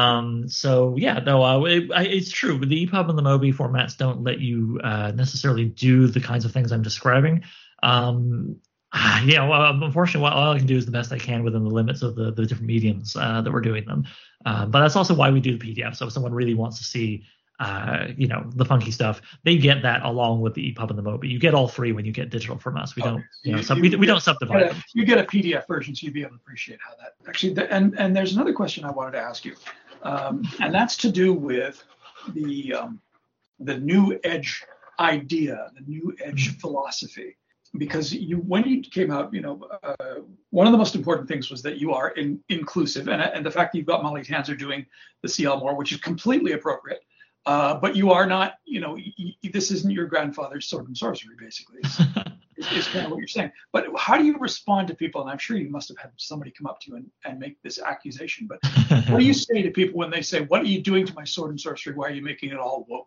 It's true. The EPUB and the Mobi formats don't let you necessarily do the kinds of things I'm describing. Unfortunately, what all I can do is the best I can within the limits of the different mediums that we're doing them. But that's also why we do the PDF. So if someone really wants to see, the funky stuff, they get that along with the EPUB and the Mobi. You get all 3 when you get digital from us. We don't subdivide them. You get a PDF version, so you'll be able to appreciate how that actually. And there's another question I wanted to ask you, and that's to do with the New Edge idea, the New Edge philosophy. Because when you came out, one of the most important things was that you are inclusive, and the fact that you've got Molly Tanzer doing the C.L. Moore, which is completely appropriate. But you are not, this isn't your grandfather's sword and sorcery, basically. Is kind of what you're saying. But how do you respond to people? And I'm sure you must have had somebody come up to you and make this accusation. But what do you say to people when they say, "What are you doing to my sword and sorcery? Why are you making it all woke?"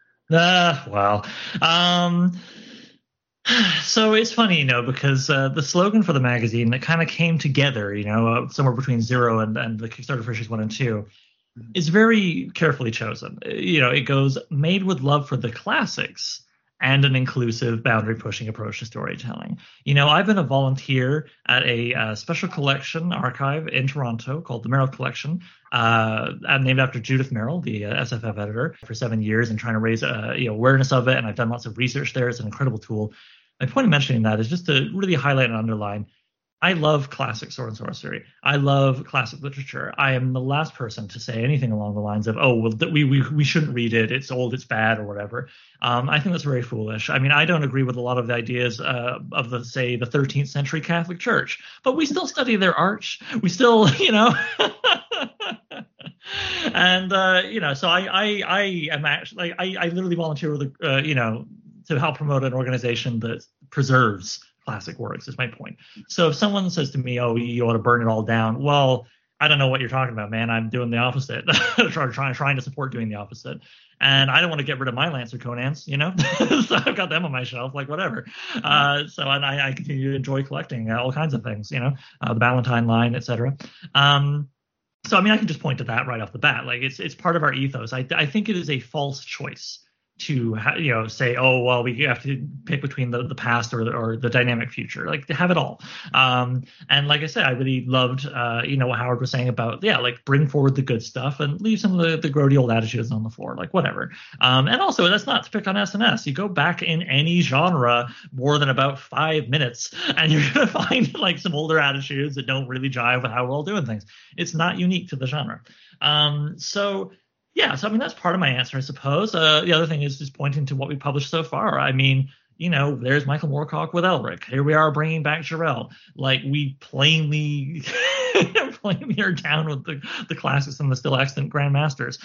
So it's funny, because the slogan for the magazine that kind of came together, somewhere between 0 and the Kickstarter for issues 1 and 2, is very carefully chosen. It goes made with love for the classics and an inclusive, boundary-pushing approach to storytelling. I've been a volunteer at a special collection archive in Toronto called the Merrill Collection. I'm named after Judith Merrill, the SFF editor, for 7 years, and trying to raise awareness of it. And I've done lots of research there. It's an incredible tool. My point of mentioning that is just to really highlight and underline I love classic sword and sorcery. I love classic literature. I am the last person to say anything along the lines of, oh, well, we shouldn't read it. It's old, it's bad, or whatever. I think that's very foolish. I mean, I don't agree with a lot of the ideas of the 13th century Catholic Church, but we still study their arch. We still, and so I am actually I literally volunteer with to help promote an organization that preserves classic works, is my point. So if someone says to me, oh, you ought to burn it all down, well, I don't know what you're talking about, man. I'm doing the opposite. trying to support doing the opposite. And I don't want to get rid of my Lancer Conans, so I've got them on my shelf, like whatever. And I continue to enjoy collecting all kinds of things, the Ballantine line, etc. So I mean, I can just point to that right off the bat. Like it's part of our ethos. I think it is a false choice to say, oh, well, we have to pick between the past or the dynamic future, like to have it all. And like I said, I really loved what Howard was saying about, like bring forward the good stuff and leave some of the grody old attitudes on the floor, like whatever. And also, that's not to pick on SNS. You go back in any genre more than about 5 minutes and you're going to find like some older attitudes that don't really jive with how we're all doing things. It's not unique to the genre. So I mean, that's part of my answer, I suppose. The other thing is just pointing to what we published so far. I mean, there's Michael Moorcock with Elric. Here we are bringing back Jarrell. Like, we plainly are down with the classics and the still extant grandmasters.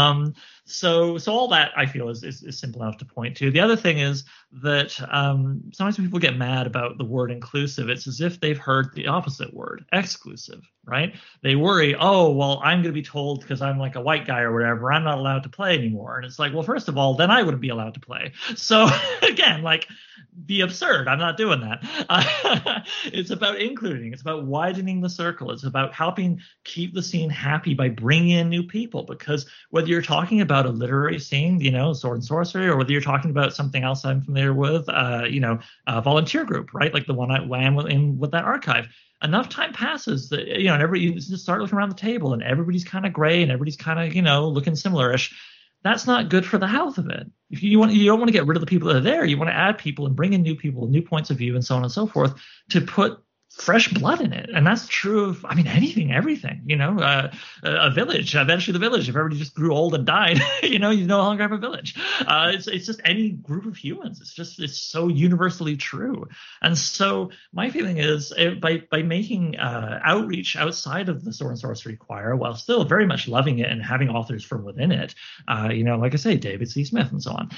So all that I feel is simple enough to point to. The other thing is that sometimes when people get mad about the word inclusive, it's as if they've heard the opposite word, exclusive, right? They worry, oh, well, I'm going to be told because I'm like a white guy or whatever, I'm not allowed to play anymore. And it's like, well, first of all, then I wouldn't be allowed to play. So again, like, be absurd. I'm not doing that. It's about including. It's about widening the circle. It's about helping keep the scene happy by bringing in new people. Because whether you're talking about a literary scene, sword and sorcery, or whether you're talking about something else I'm familiar with, a volunteer group, right? Like the one I am in with that archive. Enough time passes that, and everybody just start looking around the table and everybody's kind of gray and everybody's kind of, looking similar-ish. That's not good for the health of it. If you don't want to get rid of the people that are there. You want to add people and bring in new people, new points of view, and so on and so forth to put fresh blood in it. And that's true of, I mean, anything, everything, a village, eventually the village, if everybody just grew old and died, you no longer have a village. It's just any group of humans. It's so universally true. And so my feeling is by making outreach outside of the sword and sorcery choir, while still very much loving it and having authors from within it, like I say, David C. Smith and so on,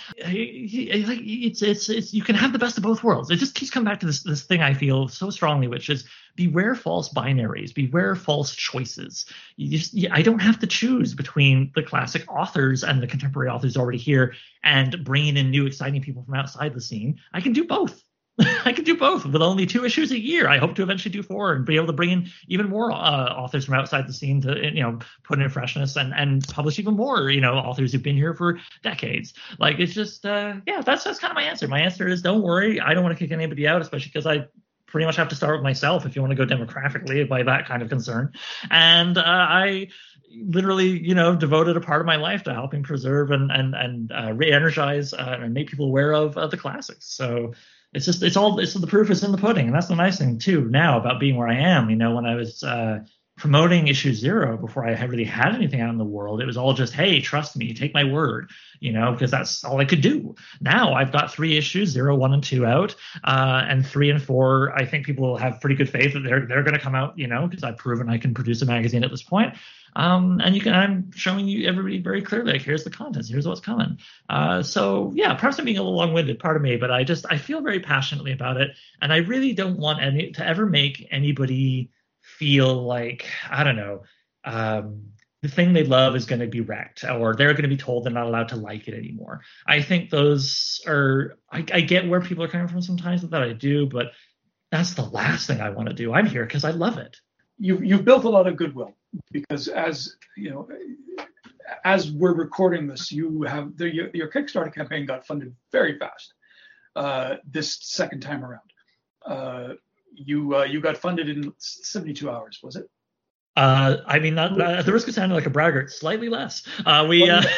it's you can have the best of both worlds. It just keeps coming back to this thing I feel so strongly, which is beware false binaries, beware false choices. I don't have to choose between the classic authors and the contemporary authors already here and bringing in new exciting people from outside the scene. I can do both. I can do both with only 2 issues a year. I hope to eventually do 4 and be able to bring in even more authors from outside the scene to, put in freshness and publish even more, authors who've been here for decades. Like, it's just, that's kind of my answer. My answer is don't worry. I don't want to kick anybody out, especially because I pretty much have to start with myself if you want to go demographically by that kind of concern. And I literally, devoted a part of my life to helping preserve and re-energize and make people aware of the classics. So it's the proof is in the pudding. And that's the nice thing too now about being where I am. When I was promoting issue 0 before I really had anything out in the world, it was all just, hey, trust me, take my word, because that's all I could do. Now I've got 3 issues, 0, 1, and 2 out, and 3 and 4, I think people will have pretty good faith that they're going to come out, because I've proven I can produce a magazine at this point. And I'm showing you everybody very clearly, like, here's the contents, here's what's coming. So yeah, perhaps I'm being a little long-winded, pardon me, but I feel very passionately about it. And I really don't want to ever make anybody feel like, I don't know, the thing they love is going to be wrecked, or they're going to be told they're not allowed to like it anymore. I think those are, I get where people are coming from sometimes with that, I do, but that's the last thing I want to do. I'm here because I love it. You've built a lot of goodwill, because as we're recording this, you have your Kickstarter campaign got funded very fast this second time around. You got funded in 72 hours, was it? I mean, not, at the risk of sounding like a braggart, slightly less.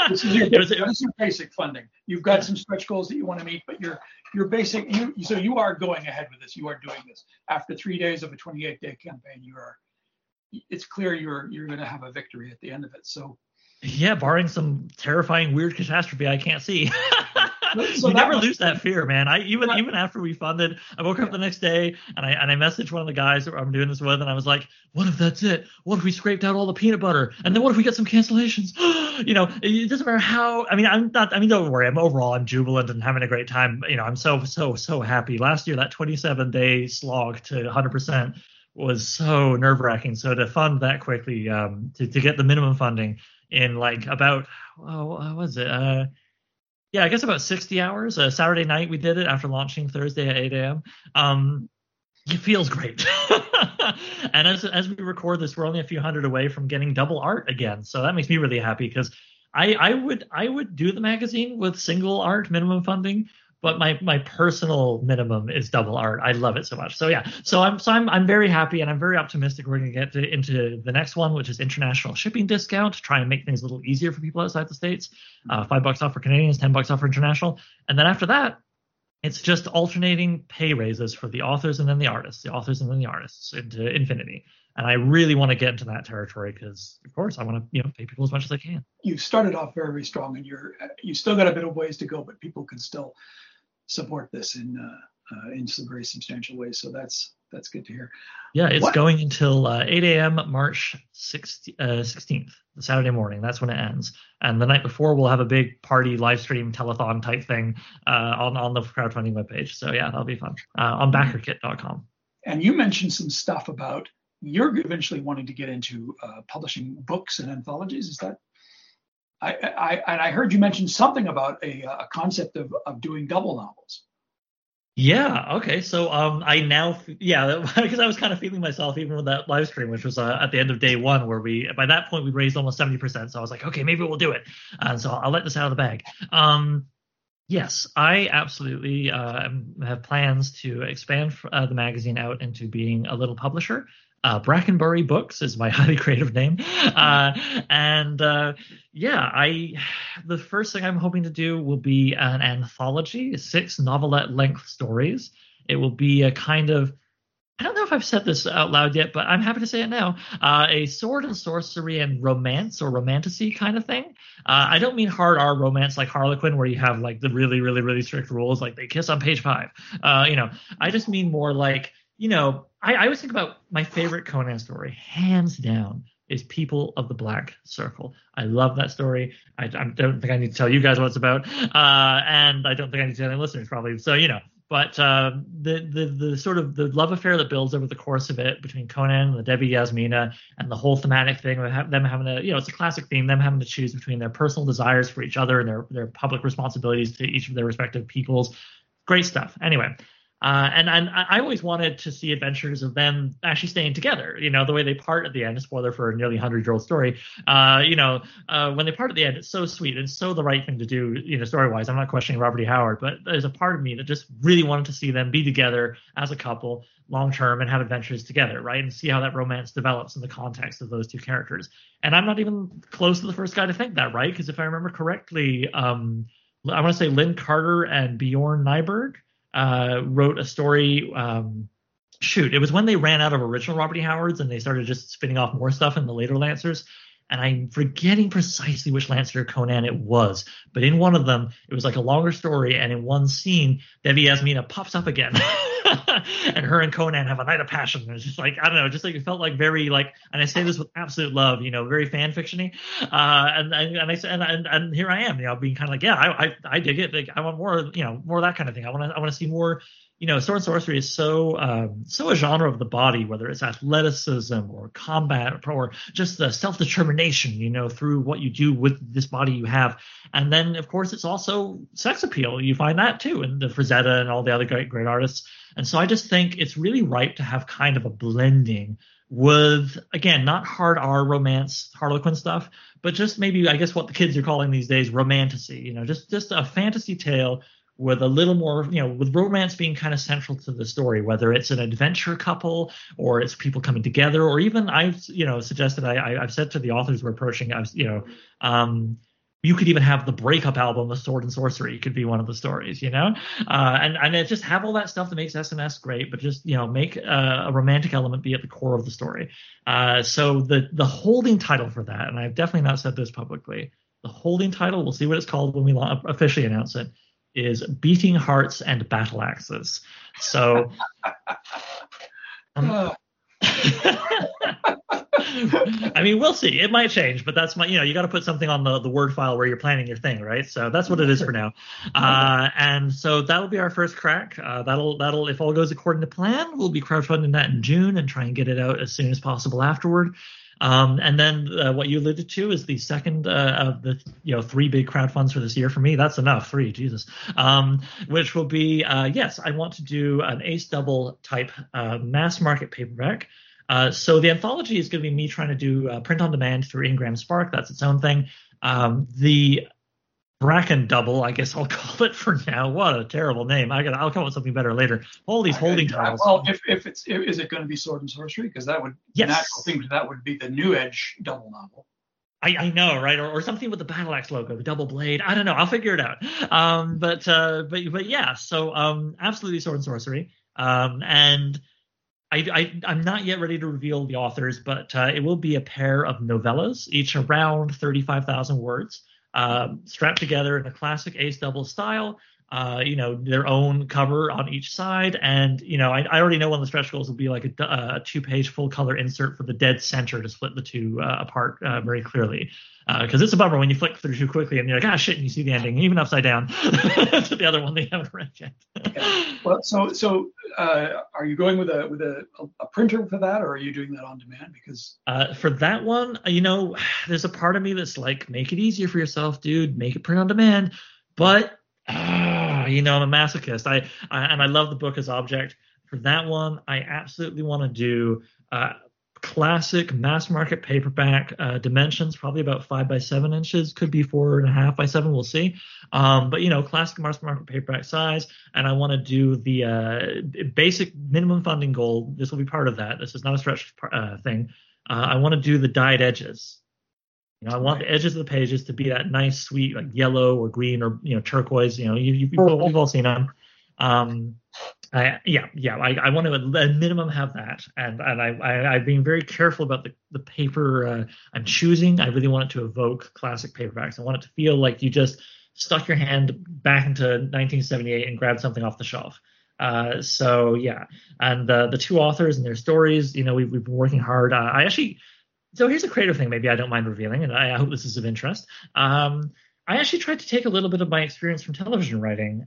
This is your basic funding. You've got some stretch goals that you want to meet, but your basic. So you are going ahead with this. You are doing this after 3 days of a 28-day campaign. It's clear you're going to have a victory at the end of it. So. Yeah, barring some terrifying, weird catastrophe I can't see. So you never lose that fear, man. Even after we funded, I woke up the next day and I messaged one of the guys that I'm doing this with, and I was like, "What if that's it? What if we scraped out all the peanut butter? And then what if we get some cancellations?" It doesn't matter how. Don't worry. I'm jubilant and having a great time. I'm so happy. Last year, that 27-day slog to 100% was so nerve-wracking. So to fund that quickly, to get the minimum funding in like about what was it? I guess about 60 hours. Saturday night we did it after launching Thursday at 8 a.m. It feels great. And as we record this, we're only a few hundred away from getting double art again. So that makes me really happy because I would do the magazine with single art minimum funding, but my personal minimum is double art. I love it so much. So yeah, I'm very happy and I'm very optimistic we're going to get into the next one, which is international shipping discount, to try and make things a little easier for people outside the States. $5 off for Canadians, $10 off for international. And then after that, it's just alternating pay raises for the authors and then the artists, into infinity. And I really want to get into that territory because, of course, I want to pay people as much as I can. You've started off very, very strong, and you still got a bit of ways to go, but people can still support this in some very substantial ways. So that's good to hear. Yeah, it's going until 8 a.m. March 16th, the Saturday morning. That's when it ends. And the night before, we'll have a big party live stream telethon type thing on the crowdfunding webpage. So yeah, that'll be fun on backerkit.com. And you mentioned some stuff about you're eventually wanting to get into publishing books and anthologies. Is that? I heard you mention something about a concept of doing double novels. Yeah. Okay. So because I was kind of feeling myself even with that live stream, which was at the end of day one, where by that point we'd raised almost 70%. So I was like, okay, maybe we'll do it. And so I'll let this out of the bag. Yes, I absolutely have plans to expand the magazine out into being a little publisher. Brackenbury Books is my highly creative name. The first thing I'm hoping to do will be an anthology, 6 novelette length stories. It will be a kind of, I don't know if I've said this out loud yet, but I'm happy to say it now, a sword and sorcery and romance or romantasy kind of thing. I don't mean hard R romance like Harlequin, where you have like the really, really, really strict rules, like they kiss on page 5. I just mean more like, I always think about my favorite Conan story, hands down, is People of the Black Circle. I love that story. I don't think I need to tell you guys what it's about, and I don't think I need to tell any listeners probably. So but the sort of the love affair that builds over the course of it between Conan and the Devi Yasmina, and the whole thematic thing of them having to, it's a classic theme, them having to choose between their personal desires for each other and their public responsibilities to each of their respective peoples. Great stuff. Anyway. And I always wanted to see adventures of them actually staying together, the way they part at the end, spoiler for a nearly 100-year-old story, when they part at the end, it's so sweet and so the right thing to do, story-wise. I'm not questioning Robert E. Howard, but there's a part of me that just really wanted to see them be together as a couple long-term and have adventures together, right? And see how that romance develops in the context of those two characters. And I'm not even close to the first guy to think that, right? Because if I remember correctly, I want to say Lynn Carter and Bjorn Nyberg wrote a story. It was when they ran out of original Robert E. Howards and they started just spinning off more stuff in the later Lancers. And I'm forgetting precisely which Lancer Conan it was. But in one of them, it was like a longer story. And in one scene, Devi Yasmina pops up again. And her and Conan have a night of passion. And it's just like, I don't know, just like it felt like very like, and I say this with absolute love, very fan fiction-y. And here I am, being kind of like, yeah, I dig it. Like, I want more, more of that kind of thing. I want to see more. Sword and sorcery is so a genre of the body, whether it's athleticism or combat or just the self-determination, through what you do with this body you have. And then, of course, it's also sex appeal. You find that too in the Frazetta and all the other great artists. And so I just think it's really right to have kind of a blending with, again, not hard R romance, Harlequin stuff, but just maybe, I guess, what the kids are calling these days romantasy, just a fantasy tale with a little more, with romance being kind of central to the story, whether it's an adventure couple or it's people coming together, or even I've, suggested, I've said to the authors we're approaching, You could even have the breakup album of Sword and Sorcery could be one of the stories, and it just have all that stuff that makes SMS great, but just make a romantic element be at the core of the story. So the holding title for that, and I've definitely not said this publicly, the holding title, we'll see what it's called when we officially announce it, is Beating Hearts and Battle Axes. So. I mean, we'll see. It might change, but that's you got to put something on the Word file where you're planning your thing, right? So that's what it is for now. And so that'll be our first crack. That'll if all goes according to plan, we'll be crowdfunding that in June and try and get it out as soon as possible afterward. And then what you alluded to is the second of the 3 big crowdfunds for this year for me. That's enough, 3, Jesus. Which will be yes, I want to do an Ace Double type mass market paperback. So the anthology is going to be me trying to do print on demand through Ingram Spark. That's its own thing. The Bracken Double, I guess I'll call it for now. What a terrible name! I'll come up with something better later. All these holding titles. Well, is it going to be Sword and Sorcery? Because that would yes. The natural thing to that would be the New Edge double novel. I know, right? Or something with the Battle Axe logo, the double blade. I don't know. I'll figure it out. But yeah. So absolutely Sword and Sorcery. And I'm not yet ready to reveal the authors, but it will be a pair of novellas, each around 35,000 words, strapped together in a classic Ace Double style. Their own cover on each side, and I already know one of the stretch goals will be like a 2-page full color insert for the dead center to split the two apart very clearly. Because it's a bummer when you flick through too quickly and you're like, shit, and you see the ending, even upside down to the other one they haven't read yet. Okay. Well, so are you going with a printer for that, or are you doing that on demand? Because for that one, there's a part of me that's like, make it easier for yourself, dude. Make it print on demand. But I'm a masochist. I love the book as object. For that one, I absolutely want to do classic mass market paperback dimensions, probably about 5 by 7 inches, could be 4.5 by 7. We'll see. But classic mass market paperback size. And I want to do the basic minimum funding goal. This will be part of that. This is not a stretch thing. I want to do the dyed edges. I want the edges of the pages to be that nice, sweet, like yellow or green or turquoise. You've all seen them. I want to at minimum have that, and I've been very careful about the paper I'm choosing. I really want it to evoke classic paperbacks. I want it to feel like you just stuck your hand back into 1978 and grabbed something off the shelf. So yeah, and the 2 authors and their stories. We've been working hard. So here's a creative thing maybe I don't mind revealing, and I hope this is of interest. I actually tried to take a little bit of my experience from television writing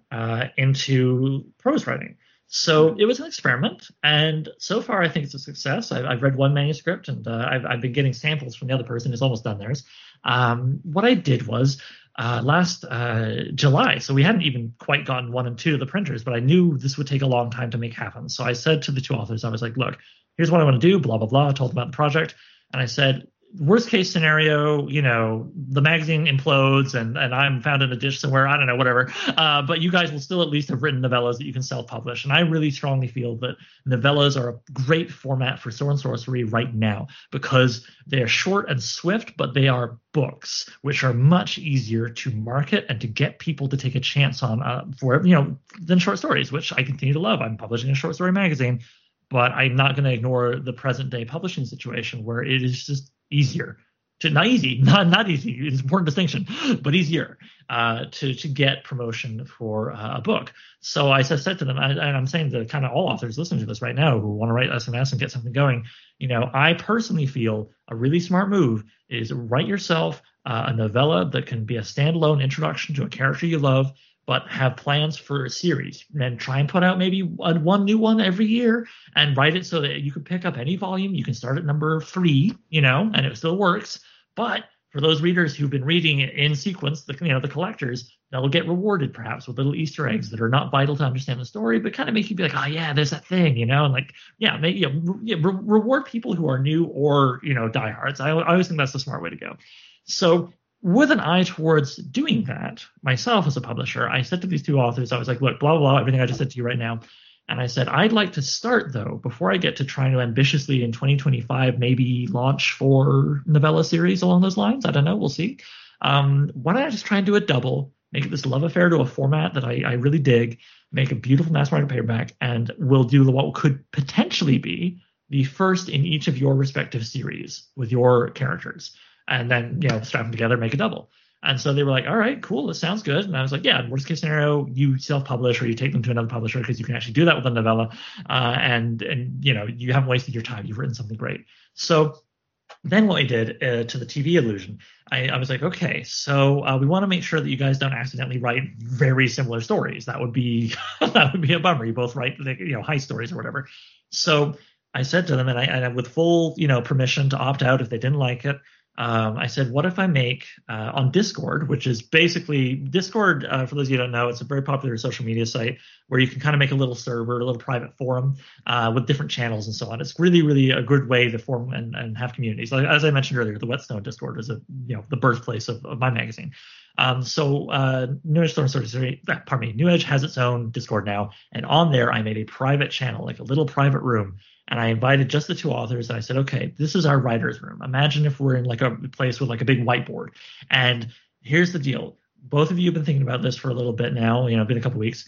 into prose writing. So it was an experiment, and so far I think it's a success. I've read one manuscript, and I've been getting samples from the other person who's almost done theirs. What I did was last July, so we hadn't even quite gotten 1 and 2 to the printers, but I knew this would take a long time to make happen. So I said to the 2 authors, I was like, look, here's what I want to do, blah, blah, blah. I told them about the project. And I said, worst case scenario, the magazine implodes and I'm found in a ditch somewhere. I don't know, whatever. But you guys will still at least have written novellas that you can self-publish. And I really strongly feel that novellas are a great format for Sword and Sorcery right now because they are short and swift, but they are books, which are much easier to market and to get people to take a chance on than short stories, which I continue to love. I'm publishing a short story magazine. But I'm not going to ignore the present day publishing situation where it is just easier to not easy, it's an important distinction, but easier to get promotion for a book. So I said to them, and I'm saying to kind of all authors listening to this right now who want to write SMS and get something going, I personally feel a really smart move is write yourself a novella that can be a standalone introduction to a character you love, but have plans for a series and try and put out maybe one new one every year and write it so that you can pick up any volume. You can start at number 3, and it still works. But for those readers who've been reading it in sequence, the collectors, they'll get rewarded perhaps with little Easter eggs that are not vital to understand the story, but kind of make you be like, oh yeah, there's that thing, and like, yeah, maybe reward people who are new or, diehards. I always think that's the smart way to go. So with an eye towards doing that myself as a publisher, I said to these 2 authors, I was like, look, blah, blah, blah, everything I just said to you right now. And I said, I'd like to start, though, before I get to trying to ambitiously in 2025 maybe launch 4 novella series along those lines. I don't know. We'll see. why don't I just try and do a double, make it this love affair to a format that I really dig, make a beautiful mass market paperback, and we'll do what could potentially be the first in each of your respective series with your characters, and then strap them together, make a double. And so they were like, all right, cool, this sounds good. And I was like, yeah, worst case scenario, you self-publish or you take them to another publisher, because you can actually do that with a novella. And you haven't wasted your time. You've written something great. So then what we did to the TV illusion, I was like, okay, so we want to make sure that you guys don't accidentally write very similar stories. That would be a bummer. You both write high stories or whatever. So I said to them, and I with full permission to opt out if they didn't like it, I said, what if I make on Discord, which is basically Discord, for those of you who don't know, it's a very popular social media site where you can kind of make a little server, a little private forum with different channels and so on. It's really, really a good way to form and have communities. Like, as I mentioned earlier, the Whetstone Discord is the birthplace of my magazine. New Edge has its own Discord now, and on there I made a private channel, like a little private room. And I invited just the two authors, and I said, okay, this is our writer's room. Imagine if we're in like a place with like a big whiteboard. And here's the deal. Both of you have been thinking about this for a little bit now, been a couple weeks.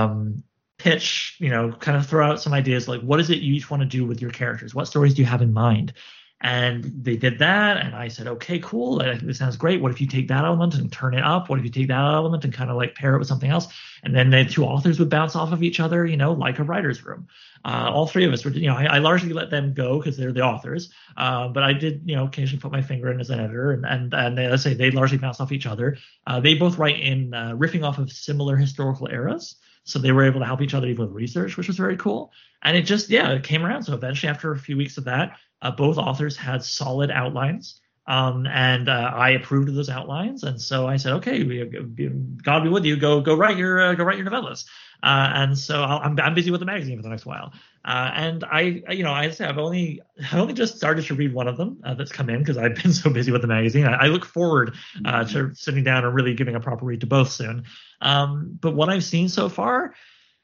Pitch, kind of throw out some ideas, like what is it you each want to do with your characters? What stories do you have in mind? And they did that, and I said, okay, cool. This sounds great. What if you take that element and turn it up? What if you take that element and kind of like pair it with something else? And then the two authors would bounce off of each other, like a writer's room. All three of us were, I largely let them go because they're the authors. But I did, occasionally put my finger in as an editor, and let's say they largely bounce off each other. They both write in riffing off of similar historical eras. So they were able to help each other even with research, which was very cool. And it just, it came around. So eventually, after a few weeks of that, both authors had solid outlines. And I approved of those outlines. And so I said, okay, God be with you. Go write your novellas. And so I'm busy with the magazine for the next while. And I say I've only just started to read one of them that's come in because I've been so busy with the magazine. I look forward to sitting down and really giving a proper read to both soon. But what I've seen so far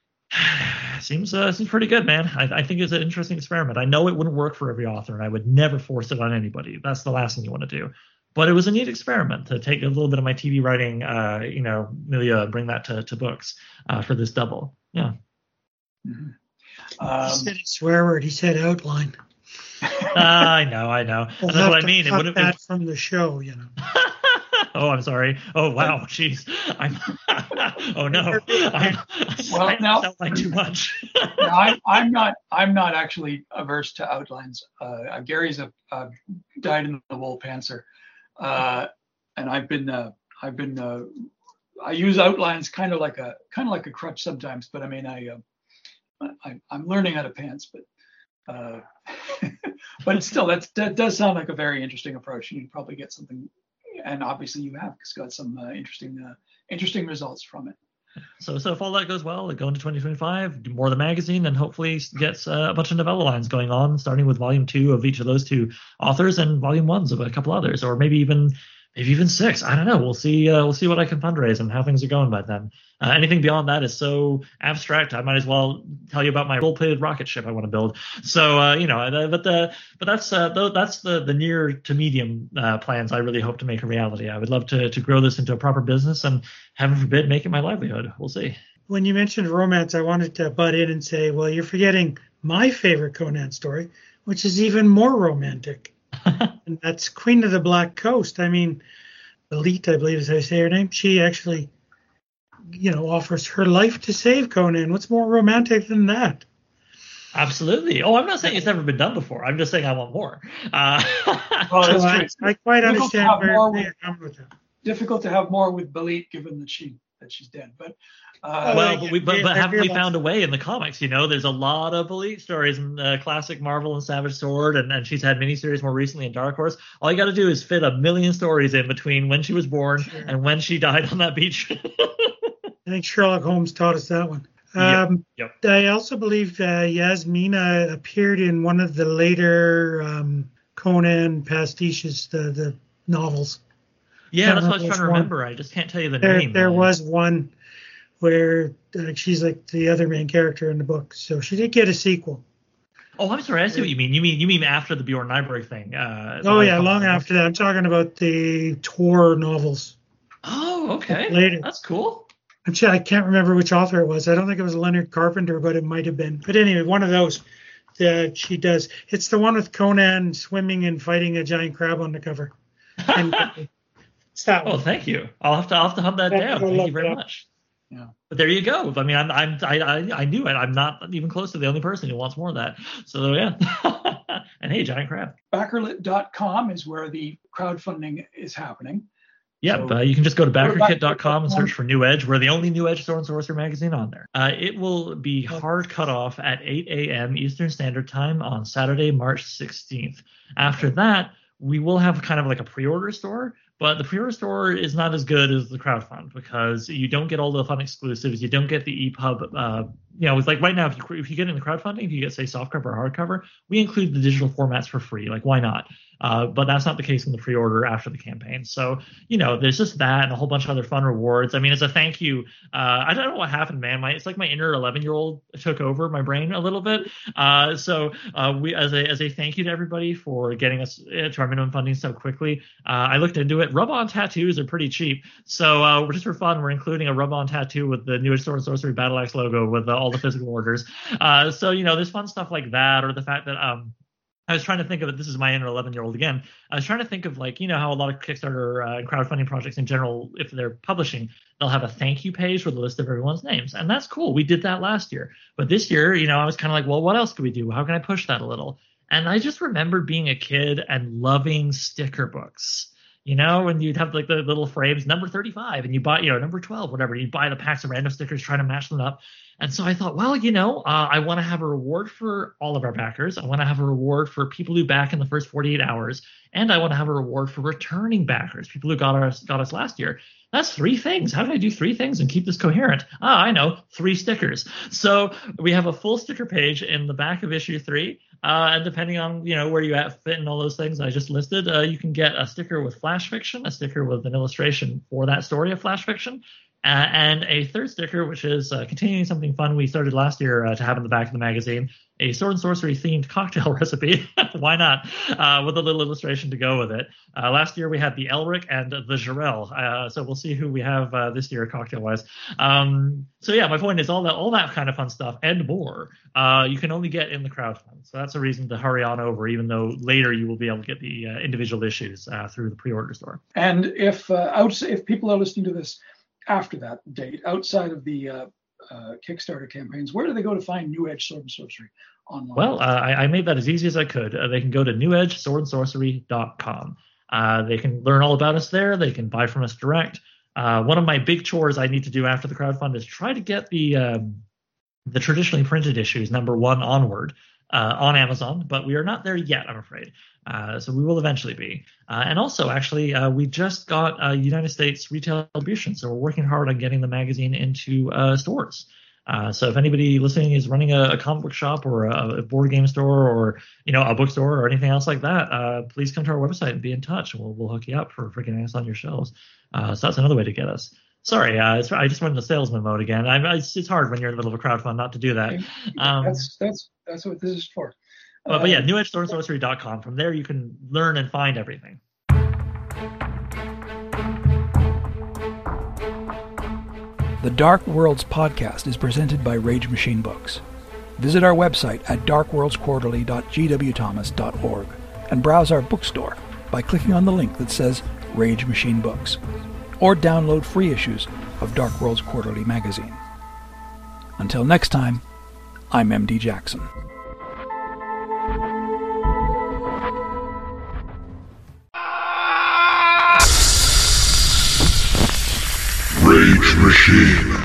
seems pretty good, man. I think it's an interesting experiment. I know it wouldn't work for every author, and I would never force it on anybody. That's the last thing you want to do. But it was a neat experiment to take a little bit of my TV writing, milieu, and bring that to books for this double. Yeah. Mm-hmm. He said a swear word. He said outline. I know. We'll That's what I mean. It would have from the show, Oh, I'm sorry. Oh, wow. Jeez. Oh no. I sound like too much. I'm not actually averse to outlines. Gary's a dyed-in-the-wool pantser, and I use outlines kind of like a crutch sometimes. But I mean, I'm learning how to pants, but but it's still that does sound like a very interesting approach. You probably get something. And obviously you have got some interesting results from it. So if all that goes well, go into 2025, do more of the magazine, and hopefully gets a bunch of novella lines going on, starting with volume 2 of each of those two authors and volume 1s of a couple others, or maybe even 6. I don't know. We'll see what I can fundraise and how things are going by then. Anything beyond that is so abstract. I might as well tell you about my role-played rocket ship I want to build. So but that's the near to medium plans I really hope to make a reality. I would love to grow this into a proper business and, heaven forbid, make it my livelihood. We'll see. When you mentioned romance, I wanted to butt in and say, well, you're forgetting my favorite Conan story, which is even more romantic. And that's Queen of the Black Coast. I mean, Elite, I believe is how you say her name. She actually, offers her life to save Conan. What's more romantic than that? Absolutely. Oh, I'm not saying it's never been done before. I'm just saying I want more. I quite understand where you're coming with that. Difficult to have more with Belit, given that she's dead. But haven't we found a way in the comics? There's a lot of Belit stories in classic Marvel and Savage Sword, and she's had miniseries more recently in Dark Horse. All you got to do is fit 1,000,000 stories in between when she was born and when she died on that beach. I think Sherlock Holmes taught us that one. Yep. I also believe Yasmina appeared in one of the later Conan pastiches, the novels. Yeah, that's what I was trying to remember. I just can't tell you the name. There was one where she's like the other main character in the book. So she did get a sequel. Oh, I'm sorry. I see what you mean. You mean after the Bjorn Nyberg thing? Long after that. I'm talking about the Tor novels. Oh, okay. Later. That's cool. I can't remember which author it was. I don't think it was Leonard Carpenter, but it might have been. But anyway, one of those that she does. It's the one with Conan swimming and fighting a giant crab on the cover. And it's that one. Oh, thank you. I'll have to hunt that down. Thank you very much. Yeah. But there you go. I mean, I knew it. I'm not even close to the only person who wants more of that. So yeah. And hey, giant crab. Backerlit.com is where the crowdfunding is happening. Yeah, So, you can just go to backerkit.com and search for New Edge. We're the only New Edge Sword and Sorcery magazine on there. It will be hard cut off at 8 a.m. Eastern Standard Time on Saturday, March 16th. After that, we will have kind of like a pre-order store, but the pre-order store is not as good as the crowdfund because you don't get all the fun exclusives. You don't get the EPUB. It's like right now, if you get in the crowdfunding, if you get, say, softcover or hardcover, we include the digital formats for free. Like, why not? But that's not the case in the pre-order after the campaign. So, there's just that and a whole bunch of other fun rewards. I mean, as a thank you, I don't know what happened, man. It's like my inner 11-year-old took over my brain a little bit. So we, as a thank you to everybody for getting us to our minimum funding so quickly, I looked into it. Rub-on tattoos are pretty cheap. So just for fun, we're including a rub-on tattoo with the New Age Sword and Sorcery Battle Axe logo with all the physical orders. So, there's fun stuff like that, or the fact that I was trying to think of it. This is my inner 11-year-old again. I was trying to think of, like, how a lot of Kickstarter and crowdfunding projects in general, if they're publishing, they'll have a thank you page with a list of everyone's names. And that's cool. We did that last year. But this year, I was kind of like, well, what else could we do? How can I push that a little? And I just remember being a kid and loving sticker books. When you'd have like the little frames, number 35, and you buy, number 12, whatever. You buy the packs of random stickers, trying to match them up. And so I thought, well, I want to have a reward for all of our backers. I want to have a reward for people who back in the first 48 hours. And I want to have a reward for returning backers, people who got us last year. That's 3 things. How can I do 3 things and keep this coherent? I know, 3 stickers. So we have a full sticker page in the back of issue 3. And depending on, where you fit and all those things I just listed, you can get a sticker with flash fiction, a sticker with an illustration for that story of flash fiction, and a third sticker, which is continuing something fun we started last year to have in the back of the magazine, a sword and sorcery themed cocktail recipe. Why not? With a little illustration to go with it. Last year we had the Elric and the Jarell. So we'll see who we have this year cocktail wise. So yeah, my point is all that kind of fun stuff and more you can only get in the crowdfund. So that's a reason to hurry on over, even though later you will be able to get the individual issues through the pre-order store. And if people are listening to this after that date, outside of the Kickstarter campaigns, where do they go to find New Edge Sword and Sorcery online? Well, I made that as easy as I could. They can go to newedgeswordandsorcery.com. They can learn all about us there. They can buy from us direct. One of my big chores I need to do after the crowdfund is try to get the traditionally printed issues, number 1 onward, on Amazon, but we are not there yet, I'm afraid. So we will eventually be. And also, actually, we just got United States retail distribution, so we're working hard on getting the magazine into stores. So if anybody listening is running a comic book shop or a board game store or a bookstore or anything else like that, please come to our website and be in touch. We'll hook you up for getting us on your shelves. So that's another way to get us. Sorry, I just went into salesman mode again. It's hard when you're in the middle of a crowdfund not to do that. That's what this is for. But yeah, newedgeswordandsorcery.com. From there, you can learn and find everything. The Dark Worlds podcast is presented by Rage Machine Books. Visit our website at darkworldsquarterly.gwthomas.org and browse our bookstore by clicking on the link that says Rage Machine Books, or download free issues of Dark Worlds Quarterly magazine. Until next time, I'm MD Jackson. Rage Machine.